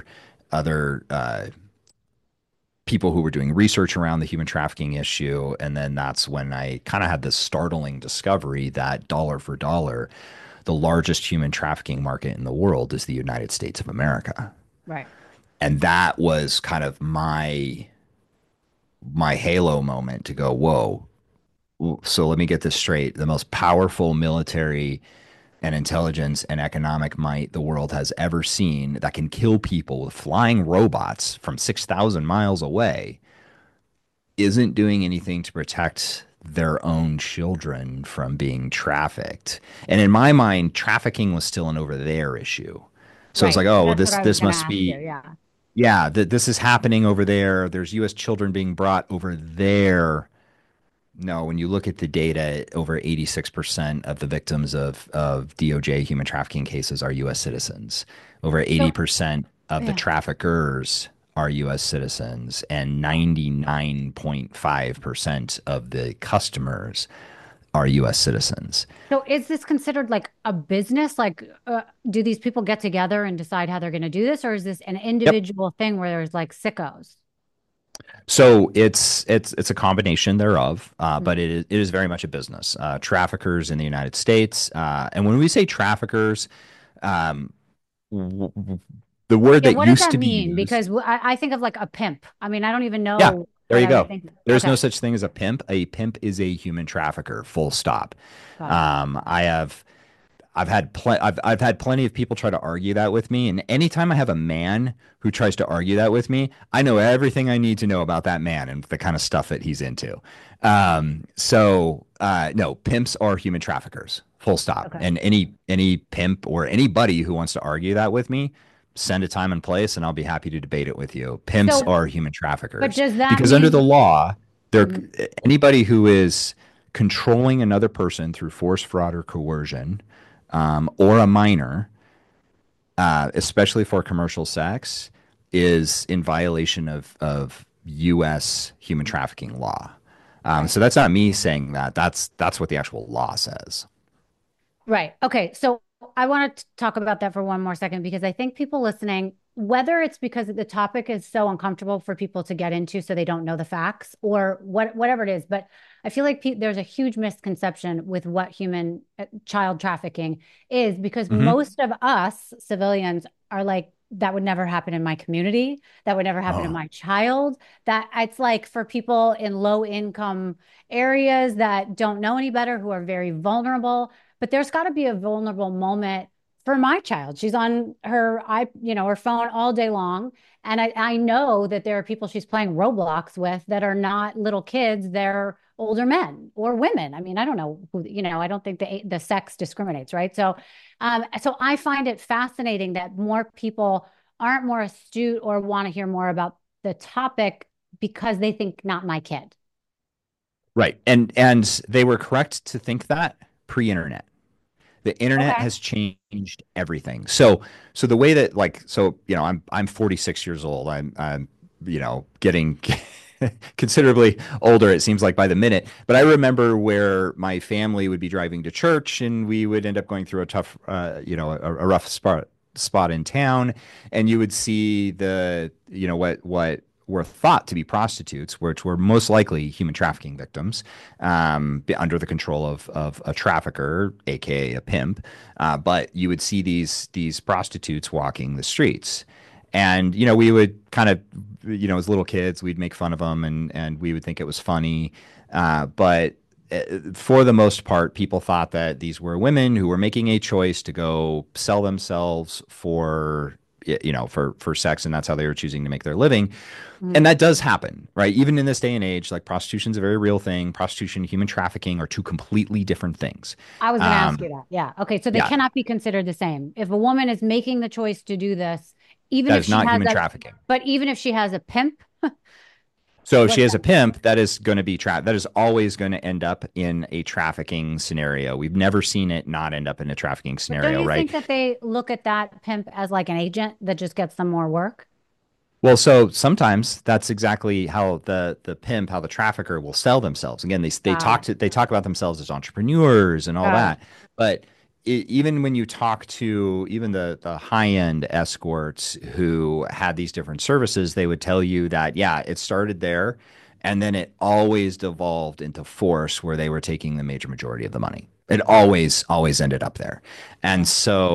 people who were doing research around the human trafficking issue, and then that's when I kind of had this startling discovery that dollar for dollar, the largest human trafficking market in the world is the United States of America. Right. And that was kind of my halo moment to go, whoa. So let me get this straight. The most powerful military and intelligence and economic might the world has ever seen that can kill people with flying robots from 6,000 miles away isn't doing anything to protect their own children from being trafficked. And in my mind, trafficking was still an over there issue. So it's like, oh, well, this must be, this is happening over there. There's U.S. children being brought over there. No, when you look at the data, over 86% of the victims of DOJ human trafficking cases are U.S. citizens. Over 80% of the traffickers are U.S. citizens, and 99.5% of the customers are U.S. citizens. So is this considered like a business? Like, do these people get together and decide how they're going to do this? Or is this an individual thing where there's like sickos? So it's a combination thereof, but it is very much a business. Traffickers in the United States. And when we say traffickers, the word that used to be used, because I think of like a pimp. I mean, I don't even know. Yeah. There you go. There's no such thing as a pimp. A pimp is a human trafficker, full stop. I've had plenty of people try to argue that with me, and anytime I have a man who tries to argue that with me, I know everything I need to know about that man and the kind of stuff that he's into. No, pimps are human traffickers, full stop. Okay. And any pimp or anybody who wants to argue that with me, send a time and place, and I'll be happy to debate it with you. Pimps are human traffickers. But does that because under the law, anybody who is controlling another person through force, fraud, or coercion, or a minor, especially for commercial sex, is in violation of U.S. human trafficking law. Right. So that's not me saying that. That's what the actual law says. Right. Okay. So I want to talk about that for one more second because I think people listening, whether it's because the topic is so uncomfortable for people to get into so they don't know the facts or whatever it is, but I feel like there's a huge misconception with what human child trafficking is because most of us civilians are like, that would never happen in my community. That would never happen to Oh, my child. That it's like for people in low income areas that don't know any better, who are very vulnerable. But there's got to be a vulnerable moment for my child. She's on her phone all day long. And I know that there are people she's playing Roblox with that are not little kids. They're older men or women. I mean, I don't know who, I don't think the sex discriminates, right? So I find it fascinating that more people aren't more astute or want to hear more about the topic because they think not my kid. right. And they were correct to think that pre-internet. The internet Okay. has changed everything. So the way that I'm 46 years old. I'm getting considerably older, it seems like by the minute. But I remember where my family would be driving to church and we would end up going through a tough a rough spot in town, and you would see what were thought to be prostitutes, which were most likely human trafficking victims, under the control of a trafficker, aka a pimp. But you would see these prostitutes walking the streets, and we would kind of, as little kids, we'd make fun of them, and we would think it was funny. But for the most part, people thought that these were women who were making a choice to go sell themselves for sex, and that's how they were choosing to make their living. And that does happen, right? Even in this day and age, like prostitution is a very real thing. Prostitution and human trafficking are two completely different things. I was going to ask you that. Yeah. Okay. So they Yeah, cannot be considered the same. If a woman is making the choice to do this, even that if is she not has human a, trafficking. but even if she has a pimp, So if she what's has a that? pimp, that is going to be that is always going to end up in a trafficking scenario. We've never seen it not end up in a trafficking But don't scenario, you right? think that they look at that pimp as like an agent that just gets them more work? Well, so sometimes that's exactly how the pimp, how the trafficker will sell themselves. Again, Got it. they talk about themselves as entrepreneurs and all Got it. that. But even when you talk to even the high end escorts who had these different services, they would tell you that yeah, it started there, and then it always devolved into force where they were taking the major majority of the money. It always ended up there, and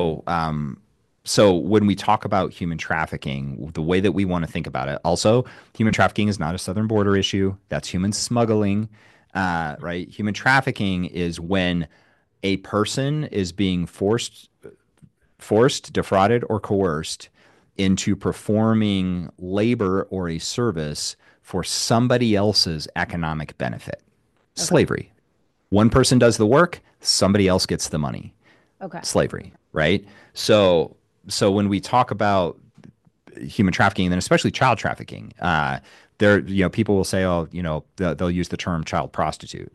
so when we talk about human trafficking, the way that we want to think about it, also, human trafficking is not a southern border issue. That's human smuggling, right? Human trafficking is when a person is being forced, defrauded, or coerced into performing labor or a service for somebody else's economic benefit. Okay. Slavery. One person does the work, somebody else gets the money. Okay. Slavery, right? So when we talk about human trafficking, and then especially child trafficking, people will say, oh, they'll use the term child prostitute.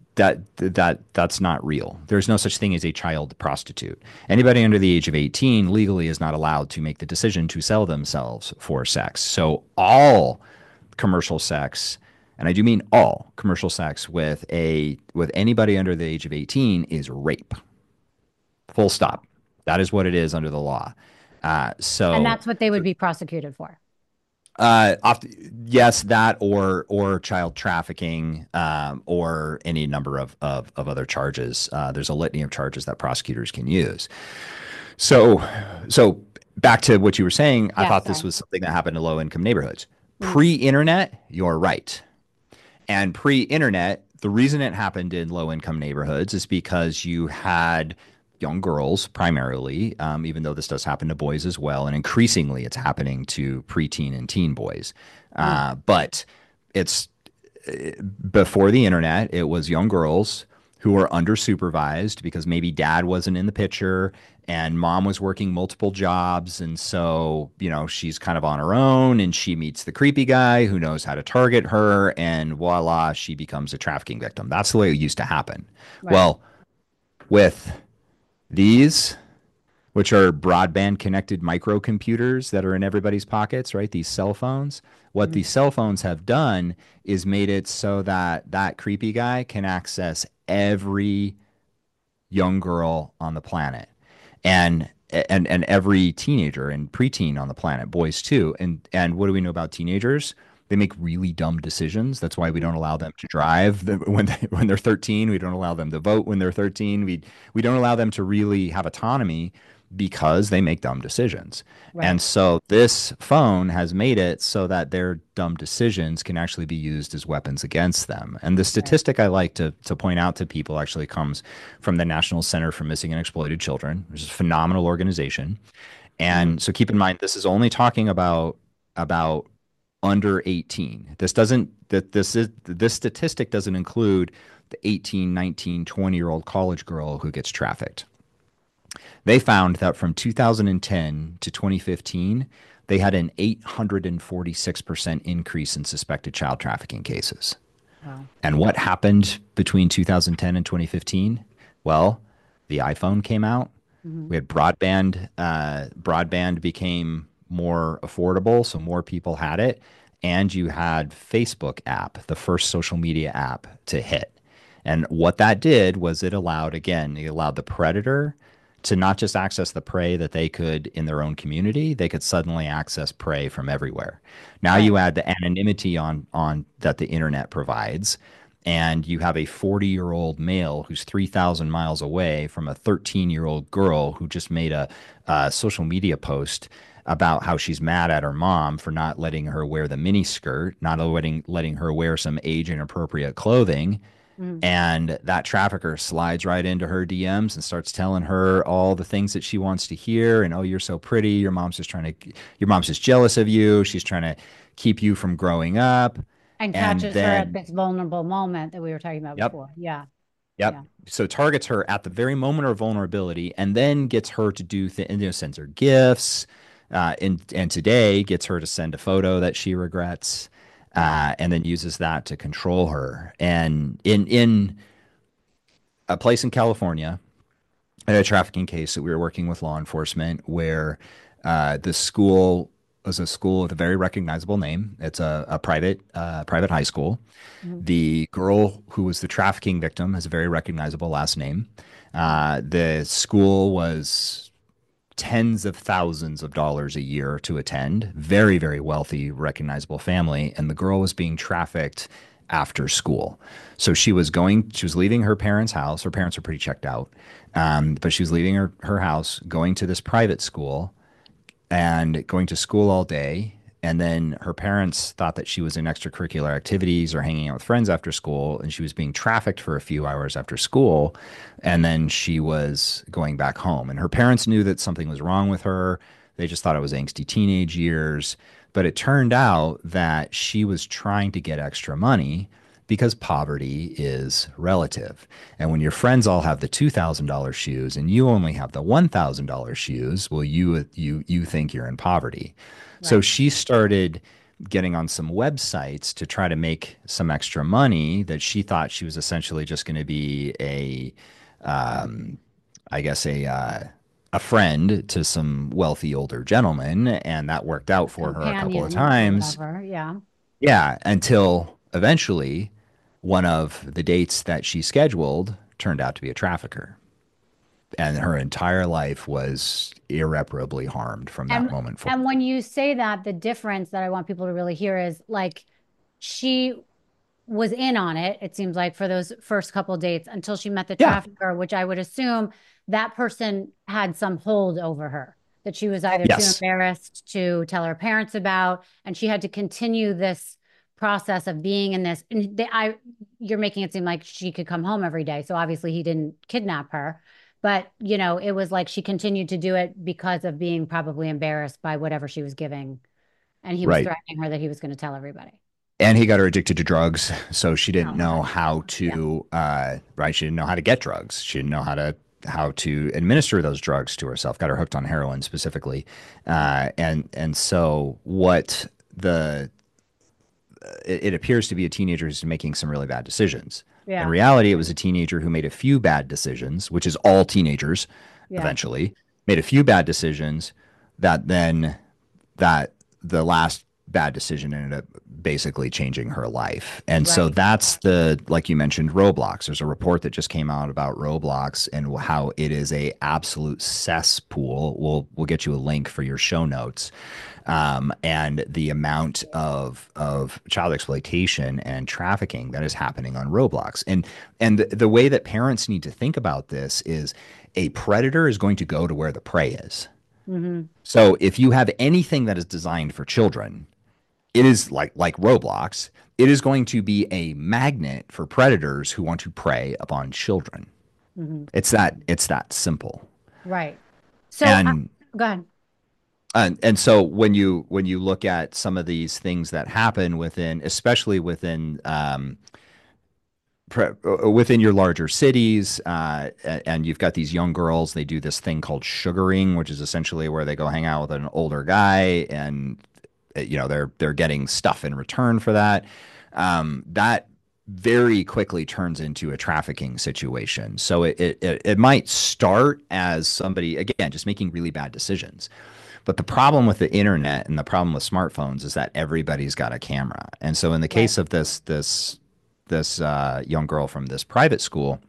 That's not real. There's no such thing as a child prostitute. Anybody under the age of 18 legally is not allowed to make the decision to sell themselves for sex. So all commercial sex, and I do mean all commercial sex with anybody under the age of 18 is rape. Full stop. That is what it is under the law. And So that's what they would be prosecuted for. off, yes, that or child trafficking, or any number of other charges. There's a litany of charges that prosecutors can use. So so back to what you were saying, I Yeah. thought this Sorry. was something that happened in low income neighborhoods. Mm. Pre-internet, you're right. And pre-internet, the reason it happened in low-income neighborhoods is because you had young girls primarily, even though this does happen to boys as well, and increasingly it's happening to preteen and teen boys. But it's before the internet, it was young girls who were undersupervised because maybe dad wasn't in the picture and mom was working multiple jobs. And so, she's kind of on her own and she meets the creepy guy who knows how to target her, and voila, she becomes a trafficking victim. That's the way it used to happen. Right. Well, with these, which are broadband connected microcomputers that are in everybody's pockets, right? These cell phones. What these cell phones have done is made it so that that creepy guy can access every young girl on the planet, and every teenager and preteen on the planet, boys too. And what do we know about teenagers? They make really dumb decisions. That's why we don't allow them to drive when they're 13. We don't allow them to vote when they're 13. We don't allow them to really have autonomy because they make dumb decisions. Right. And so this phone has made it so that their dumb decisions can actually be used as weapons against them. And the statistic I like to point out to people actually comes from the National Center for Missing and Exploited Children, which is a phenomenal organization. And so keep in mind, this is only talking about under 18. This statistic doesn't include the 18, 19, 20-year-old college girl who gets trafficked. They found that from 2010 to 2015, they had an 846% increase in suspected child trafficking cases. Wow. And what happened between 2010 and 2015? Well, the iPhone came out. We had broadband. Broadband became more affordable, so more people had it. And you had Facebook app, the first social media app to hit. And what that did was it allowed the predator to not just access the prey that they could in their own community, they could suddenly access prey from everywhere. Now you add the anonymity on that the internet provides, and you have a 40-year-old male who's 3,000 miles away from a 13-year-old girl who just made a social media post about how she's mad at her mom for not letting her wear the mini skirt, not letting her wear some age inappropriate clothing. And that trafficker slides right into her DMs and starts telling her all the things that she wants to hear. And, oh, you're so pretty. Your mom's just jealous of you. She's trying to keep you from growing up. And catches her at this vulnerable moment that we were talking about before. Yeah. Yep. Yeah. So targets her at the very moment of vulnerability, and then gets her to do sends her gifts. And today gets her to send a photo that she regrets. And then uses that to control her. And in a place in California, I had a trafficking case that we were working with law enforcement where the school was a school with a very recognizable name. It's a private high school. The girl who was the trafficking victim has a very recognizable last name. The school was tens of thousands of dollars a year to attend. Very, very wealthy, recognizable family. And the girl was being trafficked after school. So she was leaving her parents' house. Her parents were pretty checked out. But she was leaving her house, going to this private school and going to school all day. And then her parents thought that she was in extracurricular activities or hanging out with friends after school, and she was being trafficked for a few hours after school. And then she was going back home. And her parents knew that something was wrong with her. They just thought it was angsty teenage years. But it turned out that she was trying to get extra money because poverty is relative. And when your friends all have the $2,000 shoes and you only have the $1,000 shoes, well, you think you're in poverty. Right. So she started getting on some websites to try to make some extra money that she thought she was essentially just going to be a friend to some wealthy older gentleman. And that worked out for her a couple of times. Yeah. Until eventually one of the dates that she scheduled turned out to be a trafficker. And her entire life was irreparably harmed from that moment forward. And when you say that, the difference that I want people to really hear is like she was in on it, it seems like, for those first couple of dates until she met the trafficker, which I would assume that person had some hold over her, that she was either too embarrassed to tell her parents about, and she had to continue this process of being in this. And you're making it seem like she could come home every day. So obviously he didn't kidnap her. But, it was like she continued to do it because of being probably embarrassed by whatever she was giving. And he was threatening her that he was going to tell everybody. And he got her addicted to drugs. So she didn't know how to, she didn't know how to get drugs. She didn't know how to administer those drugs to herself, got her hooked on heroin specifically. And so it appears to be a teenager who's making some really bad decisions. Yeah. In reality, it was a teenager who made a few bad decisions, which is all teenagers eventually made a few bad decisions that the last bad decision ended up basically changing her life. And so Right. that's like you mentioned, Roblox. There's a report that just came out about Roblox and how it is a absolute cesspool. We'll get you a link for your show notes. And the amount of child exploitation and trafficking that is happening on Roblox. And the way that parents need to think about this is a predator is going to go to where the prey is. So if you have anything that is designed for children, it is like Roblox. It is going to be a magnet for predators who want to prey upon children. It's that simple. Right. So And go ahead. and so when you look at some of these things that happen within, especially within your larger cities, and you've got these young girls, they do this thing called sugaring, which is essentially where they go hang out with an older guy, and they're getting stuff in return for that. That very quickly turns into a trafficking situation. So it might start as somebody, again, just making really bad decisions. But the problem with the internet and the problem with smartphones is that everybody's got a camera. And so in the case of this young girl from this private school,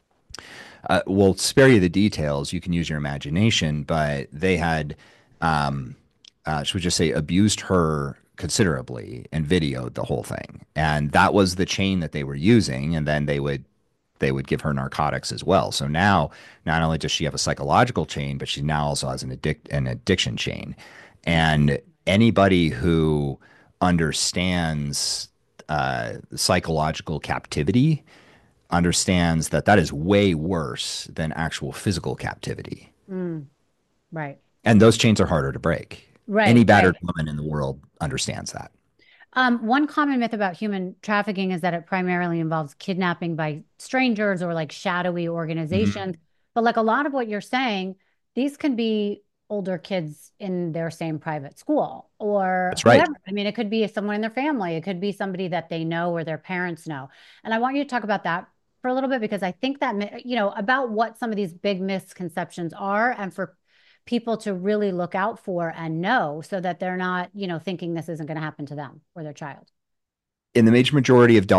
we'll spare you the details. You can use your imagination, but they had, should we just say, abused her considerably and videoed the whole thing. And that was the chain that they were using. And then they would give her narcotics as well. So now, not only does she have a psychological chain, but she now also has an addiction chain. And anybody who understands psychological captivity understands that is way worse than actual physical captivity. Right. And those chains are harder to break. Right. Any battered woman in the world understands that. One common myth about human trafficking is that it primarily involves kidnapping by strangers or like shadowy organizations. But like a lot of what you're saying, these can be older kids in their same private school or That's right. whatever. I mean, it could be someone in their family. It could be somebody that they know or their parents know. And I want you to talk about that for a little bit, because I think that, about what some of these big misconceptions are, and for people to really look out for and know, so that they're not, thinking this isn't going to happen to them or their child. In the major majority of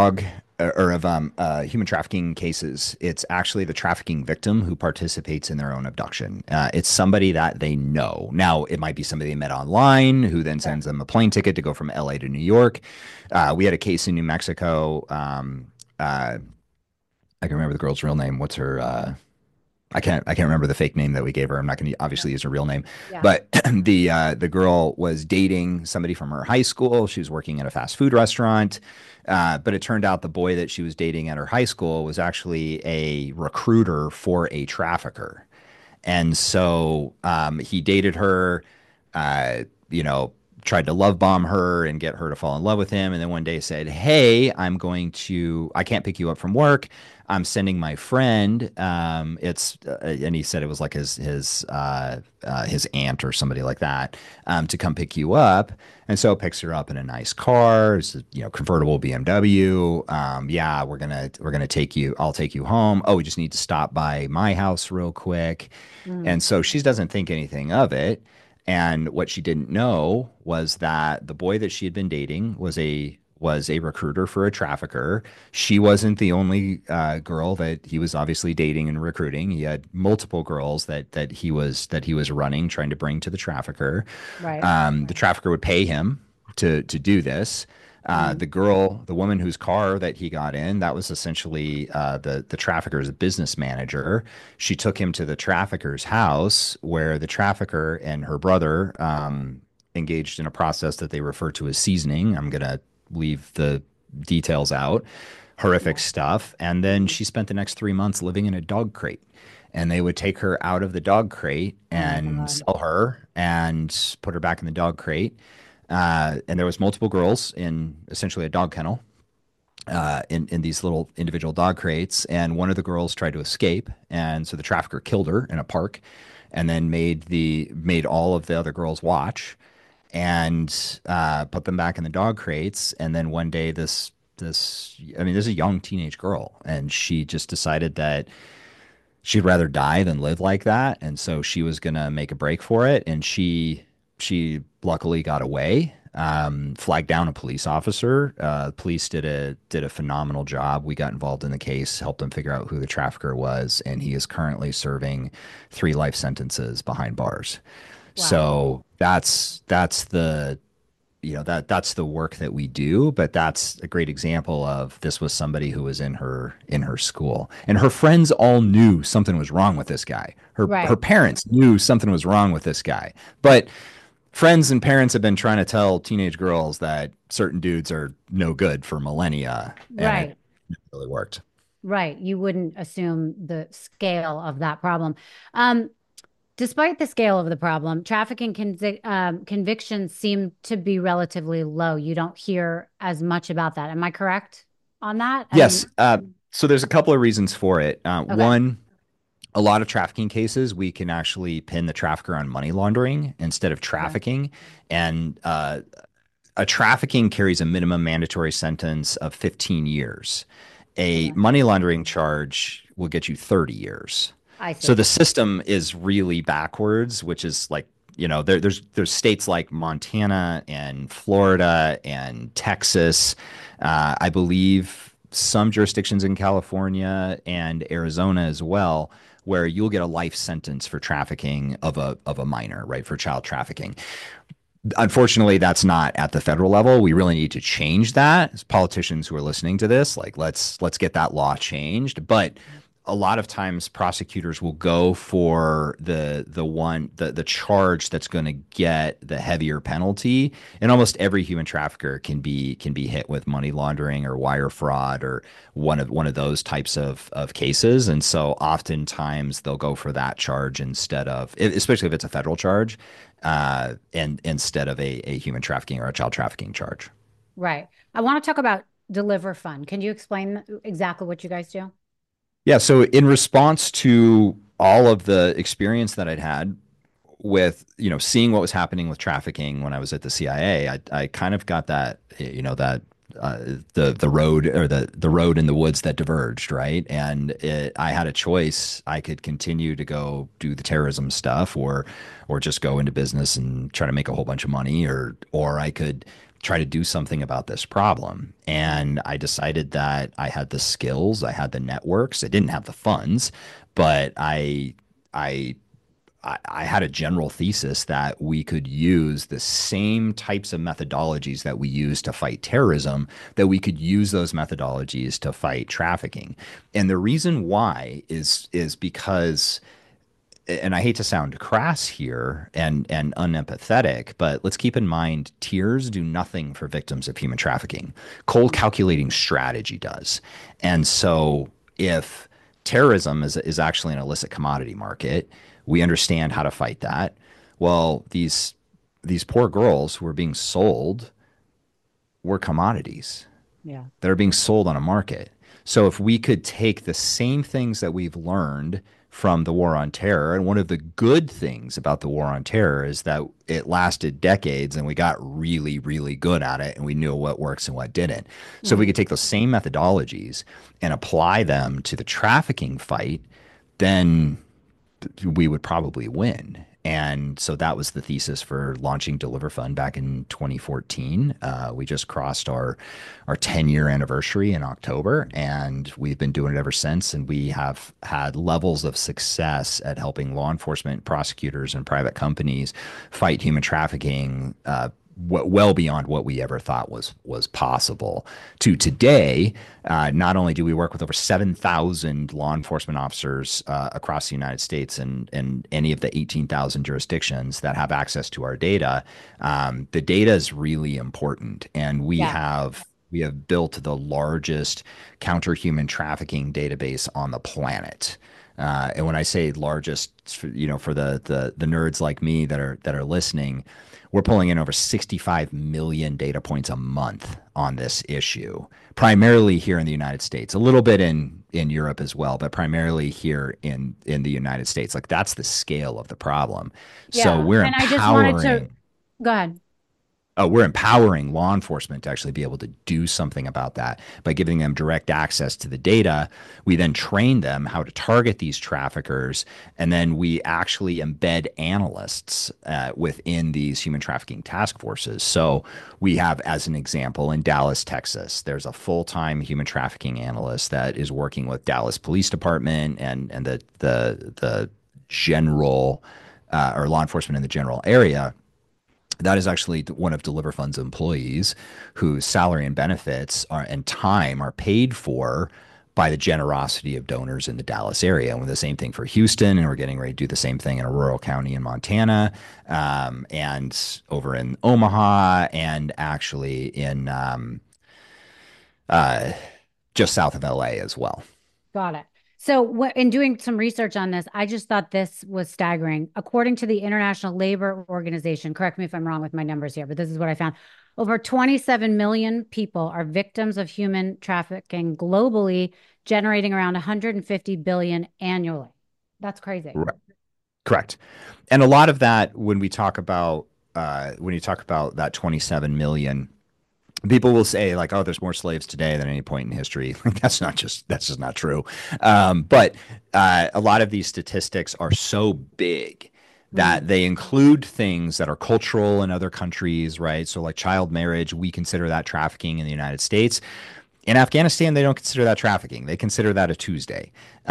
human trafficking cases, it's actually the trafficking victim who participates in their own abduction. It's somebody that they know. Now, it might be somebody they met online who then sends them a plane ticket to go from LA to New York. We had a case in New Mexico. I can remember the girl's real name. What's her? I can't remember the fake name that we gave her. I'm not going to obviously use her real name, but the girl was dating somebody from her high school. She was working at a fast food restaurant, but it turned out the boy that she was dating at her high school was actually a recruiter for a trafficker, and so he dated her, tried to love bomb her and get her to fall in love with him, and then one day said, "Hey, I can't pick you up from work. I'm sending my friend. And he said it was like his aunt or somebody like that, to come pick you up. And so picks her up in a nice car, it's convertible BMW. Yeah, we're gonna take you. I'll take you home. Oh, we just need to stop by my house real quick. And so she doesn't think anything of it. And what she didn't know was that the boy that she had been dating was a recruiter for a trafficker. She wasn't the only girl that he was obviously dating and recruiting. He had multiple girls that he was running, trying to bring to the trafficker. Right. The trafficker would pay him to do this. The woman whose car that he got in, that was essentially the trafficker's business manager. She took him to the trafficker's house, where the trafficker and her brother engaged in a process that they refer to as seasoning. I'm gonna leave the details out. Horrific stuff. And then she spent the next 3 months living in a dog crate. And they would take her out of the dog crate and sell her and put her back in the dog crate. And there was multiple girls in essentially a dog kennel, in these little individual dog crates. And one of the girls tried to escape. And so the trafficker killed her in a park, and then made all of the other girls watch, and put them back in the dog crates. And then one day this is a young teenage girl, and she just decided that she'd rather die than live like that. And so she was going to make a break for it. And she luckily got away, flagged down a police officer. Police did a phenomenal job. We got involved in the case, helped them figure out who the trafficker was. And he is currently serving 3 life sentences behind bars. Wow. So that's the that's the work that we do, but that's a great example of this was somebody who was in her school, and her friends all knew something was wrong with this guy. Her parents knew something was wrong with this guy, but friends and parents have been trying to tell teenage girls that certain dudes are no good for millennia, and it never really worked. Right. You wouldn't assume the scale of that problem. Despite the scale of the problem, trafficking convictions seem to be relatively low. You don't hear as much about that. Am I correct on that? Yes. So there's a couple of reasons for it. Okay. One, a lot of trafficking cases, we can actually pin the trafficker on money laundering instead of trafficking. Okay. And a trafficking carries a minimum mandatory sentence of 15 years. A money laundering charge will get you 30 years. So the system is really backwards, which is like, there's states like Montana and Florida and Texas. I believe some jurisdictions in California and Arizona as well, where you'll get a life sentence for trafficking of a minor, right? For child trafficking. Unfortunately, that's not at the federal level. We really need to change that. As politicians who are listening to this, like let's get that law changed. But a lot of times prosecutors will go for the charge that's going to get the heavier penalty, and almost every human trafficker can be hit with money laundering or wire fraud or one of those types of cases. And so oftentimes they'll go for that charge instead of, especially if it's a federal charge, and instead of a human trafficking or a child trafficking charge. Right. I want to talk about Deliver Fund. Can you explain exactly what you guys do? Yeah, so in response to all of the experience that I'd had with, seeing what was happening with trafficking when I was at the CIA, I kind of got that, the road or the road in the woods that diverged, right? And I had a choice. I could continue to go do the terrorism stuff, or just go into business and try to make a whole bunch of money, or I could try to do something about this problem. And I decided that I had the skills, I had the networks, I didn't have the funds, but I had a general thesis that we could use the same types of methodologies that we use to fight terrorism, that we could use those methodologies to fight trafficking. And the reason why is because, and I hate to sound crass here and unempathetic, but let's keep in mind, tears do nothing for victims of human trafficking. Cold calculating strategy does. And so if terrorism is actually an illicit commodity market, we understand how to fight that. Well, these poor girls who are being sold were commodities. Yeah. That are being sold on a market. So if we could take the same things that we've learned from the war on terror, and one of the good things about the war on terror is that it lasted decades and we got really, really good at it, and we knew what works and what didn't. So if we could take those same methodologies and apply them to the trafficking fight, then we would probably win. And so that was the thesis for launching Deliver Fund back in 2014. We just crossed our 10-year anniversary in October, and we've been doing it ever since. And we have had levels of success at helping law enforcement, prosecutors, and private companies fight human trafficking well beyond what we ever thought was possible. To today, not only do we work with over 7,000 law enforcement officers across the United States and any of the 18,000 jurisdictions that have access to our data, the data is really important, and we have built the largest counter-human trafficking database on the planet. And when I say largest, for the nerds like me that are listening, we're pulling in over 65 million data points a month on this issue, primarily here in the United States, a little bit in Europe as well, but primarily here in the United States. Like, that's the scale of the problem. Yeah. So we're empowering. Go ahead. We're empowering law enforcement to actually be able to do something about that by giving them direct access to the data. We then train them how to target these traffickers, and then we actually embed analysts within these human trafficking task forces. So we have, as an example, in Dallas, Texas, there's a full-time human trafficking analyst that is working with Dallas Police Department and the general or law enforcement in the general area. That is actually one of Deliver Fund's employees whose salary and benefits and time are paid for by the generosity of donors in the Dallas area. And we're the same thing for Houston, and we're getting ready to do the same thing in a rural county in Montana, and over in Omaha, and actually in just south of LA as well. Got it. So in doing some research on this, I just thought this was staggering. According to the International Labor Organization, correct me if I'm wrong with my numbers here, but this is what I found. Over 27 million people are victims of human trafficking globally, generating around 150 billion annually. That's crazy. Right. Correct. And a lot of that, when you talk about that 27 million, people will say like, oh, there's more slaves today than any point in history. Like that's just not true. But a lot of these statistics are so big that they include things that are cultural in other countries, right? So like child marriage, we consider that trafficking in the United States. In Afghanistan, they don't consider that trafficking. They consider that a Tuesday.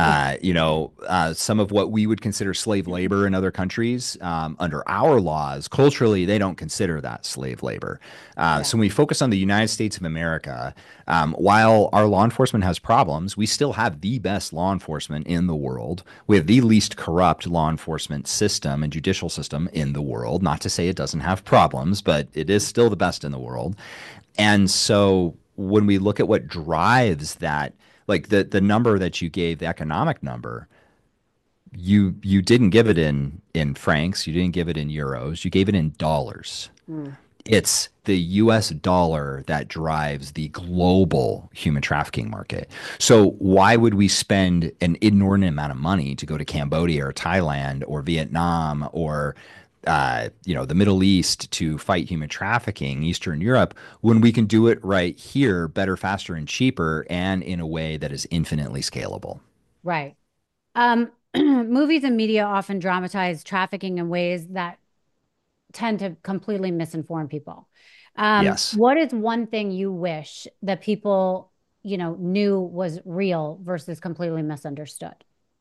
Some of what we would consider slave labor in other countries, under our laws, culturally, they don't consider that slave labor. So when we focus on the United States of America, while our law enforcement has problems, we still have the best law enforcement in the world. We have the least corrupt law enforcement system and judicial system in the world. Not to say it doesn't have problems, but it is still the best in the world. And so when we look at what drives that, like the number that you gave, the economic number, you didn't give it in francs, you didn't give it in euros, you gave it in dollars. It's the US dollar that drives the global human trafficking market. So why would we spend an inordinate amount of money to go to Cambodia or Thailand or Vietnam or the Middle East to fight human trafficking, Eastern Europe, when we can do it right here, better, faster, and cheaper, and in a way that is infinitely scalable? Right. Movies and media often dramatize trafficking in ways that tend to completely misinform people. Yes. What is one thing you wish that people, knew was real versus completely misunderstood?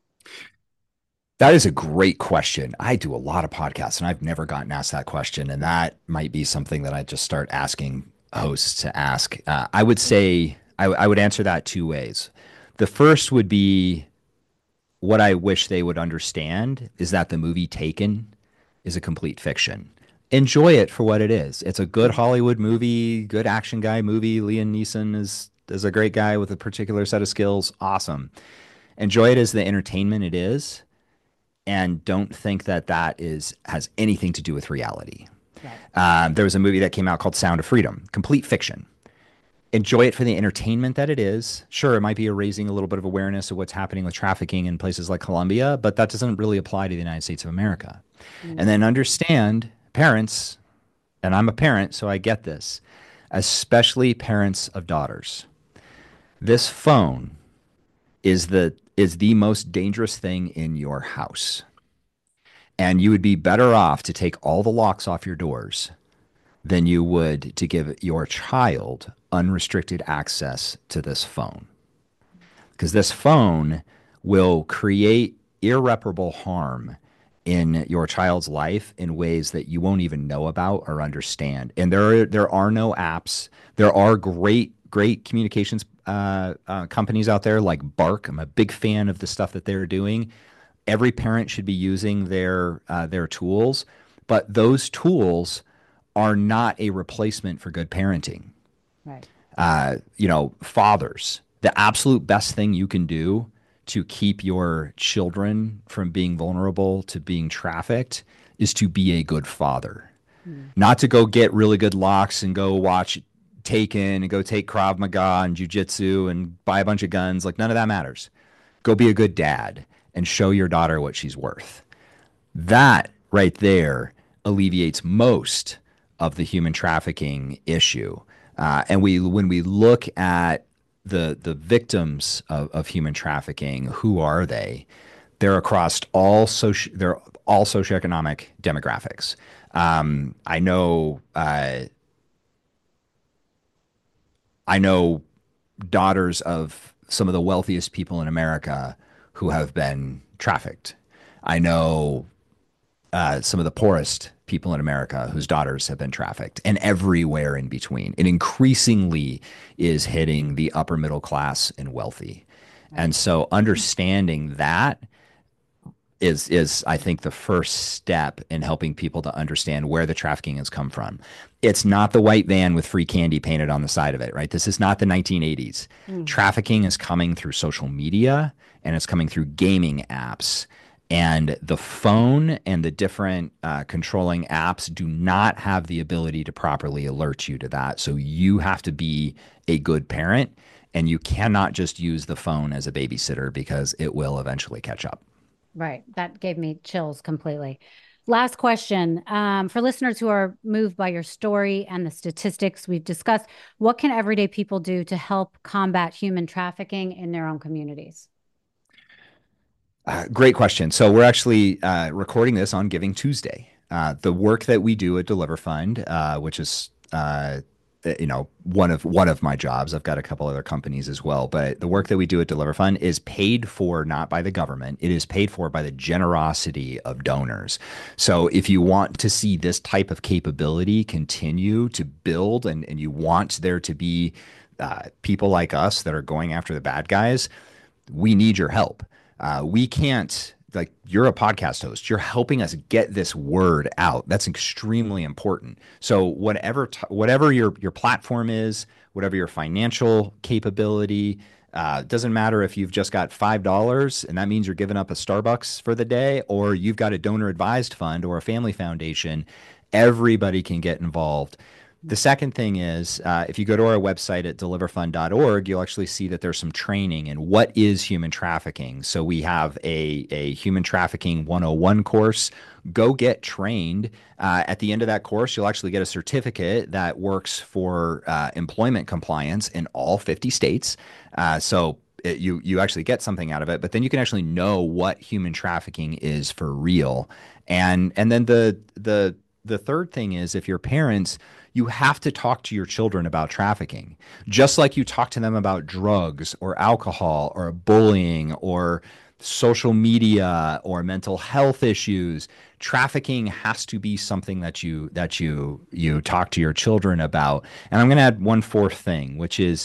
That is a great question. I do a lot of podcasts and I've never gotten asked that question. And that might be something that I just start asking hosts to ask. I would say I would answer that two ways. The first would be what I wish they would understand is that the movie Taken is a complete fiction. Enjoy it for what it is. It's a good Hollywood movie, good action guy movie. Liam Neeson is a great guy with a particular set of skills. Awesome. Enjoy it as the entertainment it is. And don't think that has anything to do with reality. Right. There was a movie that came out called Sound of Freedom, complete fiction. Enjoy it for the entertainment that it is. Sure, it might be raising a little bit of awareness of what's happening with trafficking in places like Colombia, but that doesn't really apply to the United States of America. And then understand, parents, and I'm a parent, so I get this, especially parents of daughters. This phone is the most dangerous thing in your house. And you would be better off to take all the locks off your doors than you would to give your child unrestricted access to this phone. Because this phone will create irreparable harm in your child's life in ways that you won't even know about or understand. And there are no apps. There are great communications companies out there like Bark. I'm a big fan of the stuff that they're doing. Every parent should be using their tools, but those tools are not a replacement for good parenting. Right. Fathers, the absolute best thing you can do to keep your children from being vulnerable to being trafficked is to be a good father. Not to go get really good locks and go watch Taken and go take Krav Maga and jiu-jitsu and buy a bunch of guns. Like, none of that matters. Go be a good dad and show your daughter what she's worth. That right there alleviates most of the human trafficking issue. And when we look at the victims of human trafficking, who are they? They're across they're all socioeconomic demographics. I know daughters of some of the wealthiest people in America who have been trafficked. I know some of the poorest people in America whose daughters have been trafficked, and everywhere in between. It increasingly is hitting the upper middle class and wealthy. And so understanding that is I think the first step in helping people to understand where the trafficking has come from. It's not the white van with free candy painted on the side of it, right? This is not the 1980s. Trafficking is coming through social media, and it's coming through gaming apps. And the phone and the different controlling apps do not have the ability to properly alert you to that. So you have to be a good parent, and you cannot just use the phone as a babysitter because it will eventually catch up. Right. That gave me chills completely. Last question. For listeners who are moved by your story and the statistics we've discussed, what can everyday people do to help combat human trafficking in their own communities? Great question. So we're actually recording this on Giving Tuesday. The work that we do at Deliver Fund, which is one of my jobs. I've got a couple other companies as well, but the work that we do at Deliver Fund is paid for not by the government. It is paid for by the generosity of donors. So if you want to see this type of capability continue to build, and you want there to be people like us that are going after the bad guys, we need your help. We can't, like, you're a podcast host. You're helping us get this word out. That's extremely important. So whatever your platform is, whatever your financial capability, doesn't matter if you've just got $5 and that means you're giving up a Starbucks for the day, or you've got a donor advised fund or a family foundation. Everybody can get involved. The second thing is, if you go to our website at deliverfund.org, you'll actually see that there's some training in what is human trafficking. So we have a human trafficking 101 course. Go get trained. At the end of that course, you'll actually get a certificate that works for employment compliance in all 50 states. You actually get something out of it, but then you can actually know what human trafficking is for real. And then the third thing is, if you're parents, you have to talk to your children about trafficking, just like you talk to them about drugs or alcohol or bullying or social media or mental health issues. Trafficking has to be something that you talk to your children about. And I'm going to add one fourth thing, which is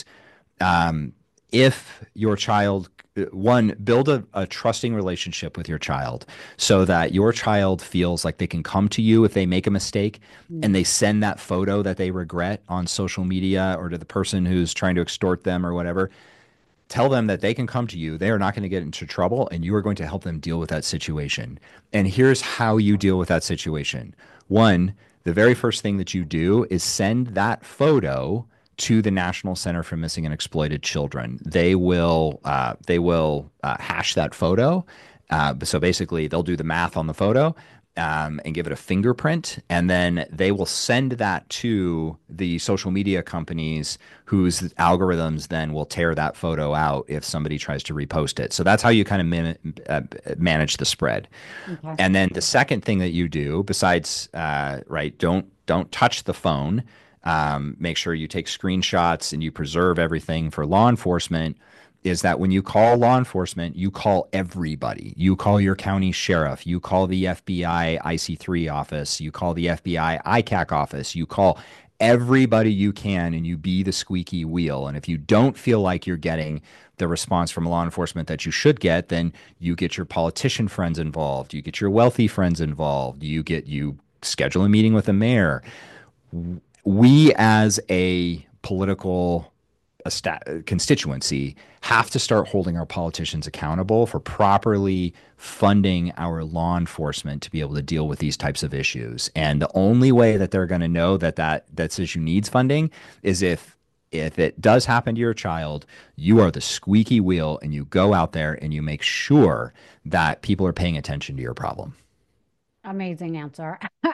if your child, build a trusting relationship with your child so that your child feels like they can come to you if they make a mistake and they send that photo that they regret on social media or to the person who's trying to extort them or whatever. Tell them that they can come to you. They are not going to get into trouble, and you are going to help them deal with that situation. And here's how you deal with that situation. One, the very first thing that you do is send that photo to the National Center for Missing and Exploited Children. They will hash that photo. So basically, they'll do the math on the photo and give it a fingerprint, and then they will send that to the social media companies whose algorithms then will tear that photo out if somebody tries to repost it. So that's how you kind of manage the spread. Okay. And then the second thing that you do, besides don't touch the phone. Make sure you take screenshots and you preserve everything for law enforcement, is that when you call law enforcement, you call everybody. You call your county sheriff, you call the FBI IC3 office, you call the FBI ICAC office, you call everybody you can, and you be the squeaky wheel. And if you don't feel like you're getting the response from law enforcement that you should get, then you get your politician friends involved, you get your wealthy friends involved, you schedule a meeting with the mayor. We as a political constituency have to start holding our politicians accountable for properly funding our law enforcement to be able to deal with these types of issues. And the only way that they're going to know that this issue needs funding is if it does happen to your child, you are the squeaky wheel and you go out there and you make sure that people are paying attention to your problem. Amazing answer.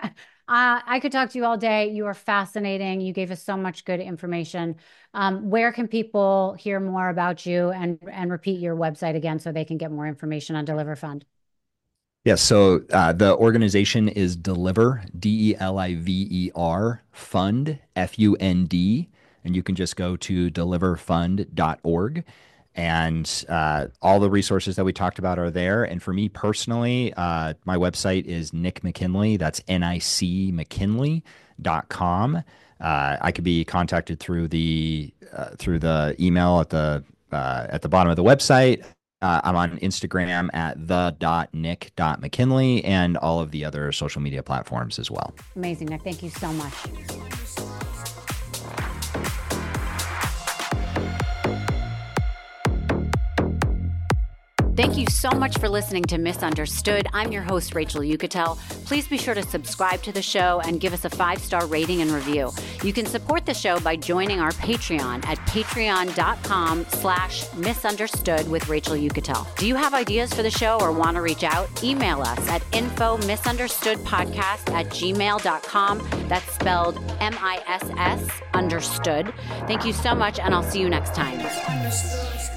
I could talk to you all day. You are fascinating. You gave us so much good information. Where can people hear more about you and repeat your website again so they can get more information on Deliver Fund? Yes. So the organization is Deliver, DELIVER, Fund, FUND. And you can just go to deliverfund.org. And all the resources that we talked about are there. And for me personally, my website is Nick McKinley. That's NICMckinley.com. I could be contacted through the email at the bottom of the website. I'm on Instagram at the.nick.mckinley and all of the other social media platforms as well. Amazing, Nick. Thank you so much. Thank you so much for listening to Misunderstood. I'm your host, Rachel Uchitel. Please be sure to subscribe to the show and give us a 5-star rating and review. You can support the show by joining our Patreon at patreon.com/misunderstood with Rachel Uchitel. Do you have ideas for the show or want to reach out? Email us at info misunderstoodpodcast@gmail.com. That's spelled MISS understood. Thank you so much, and I'll see you next time.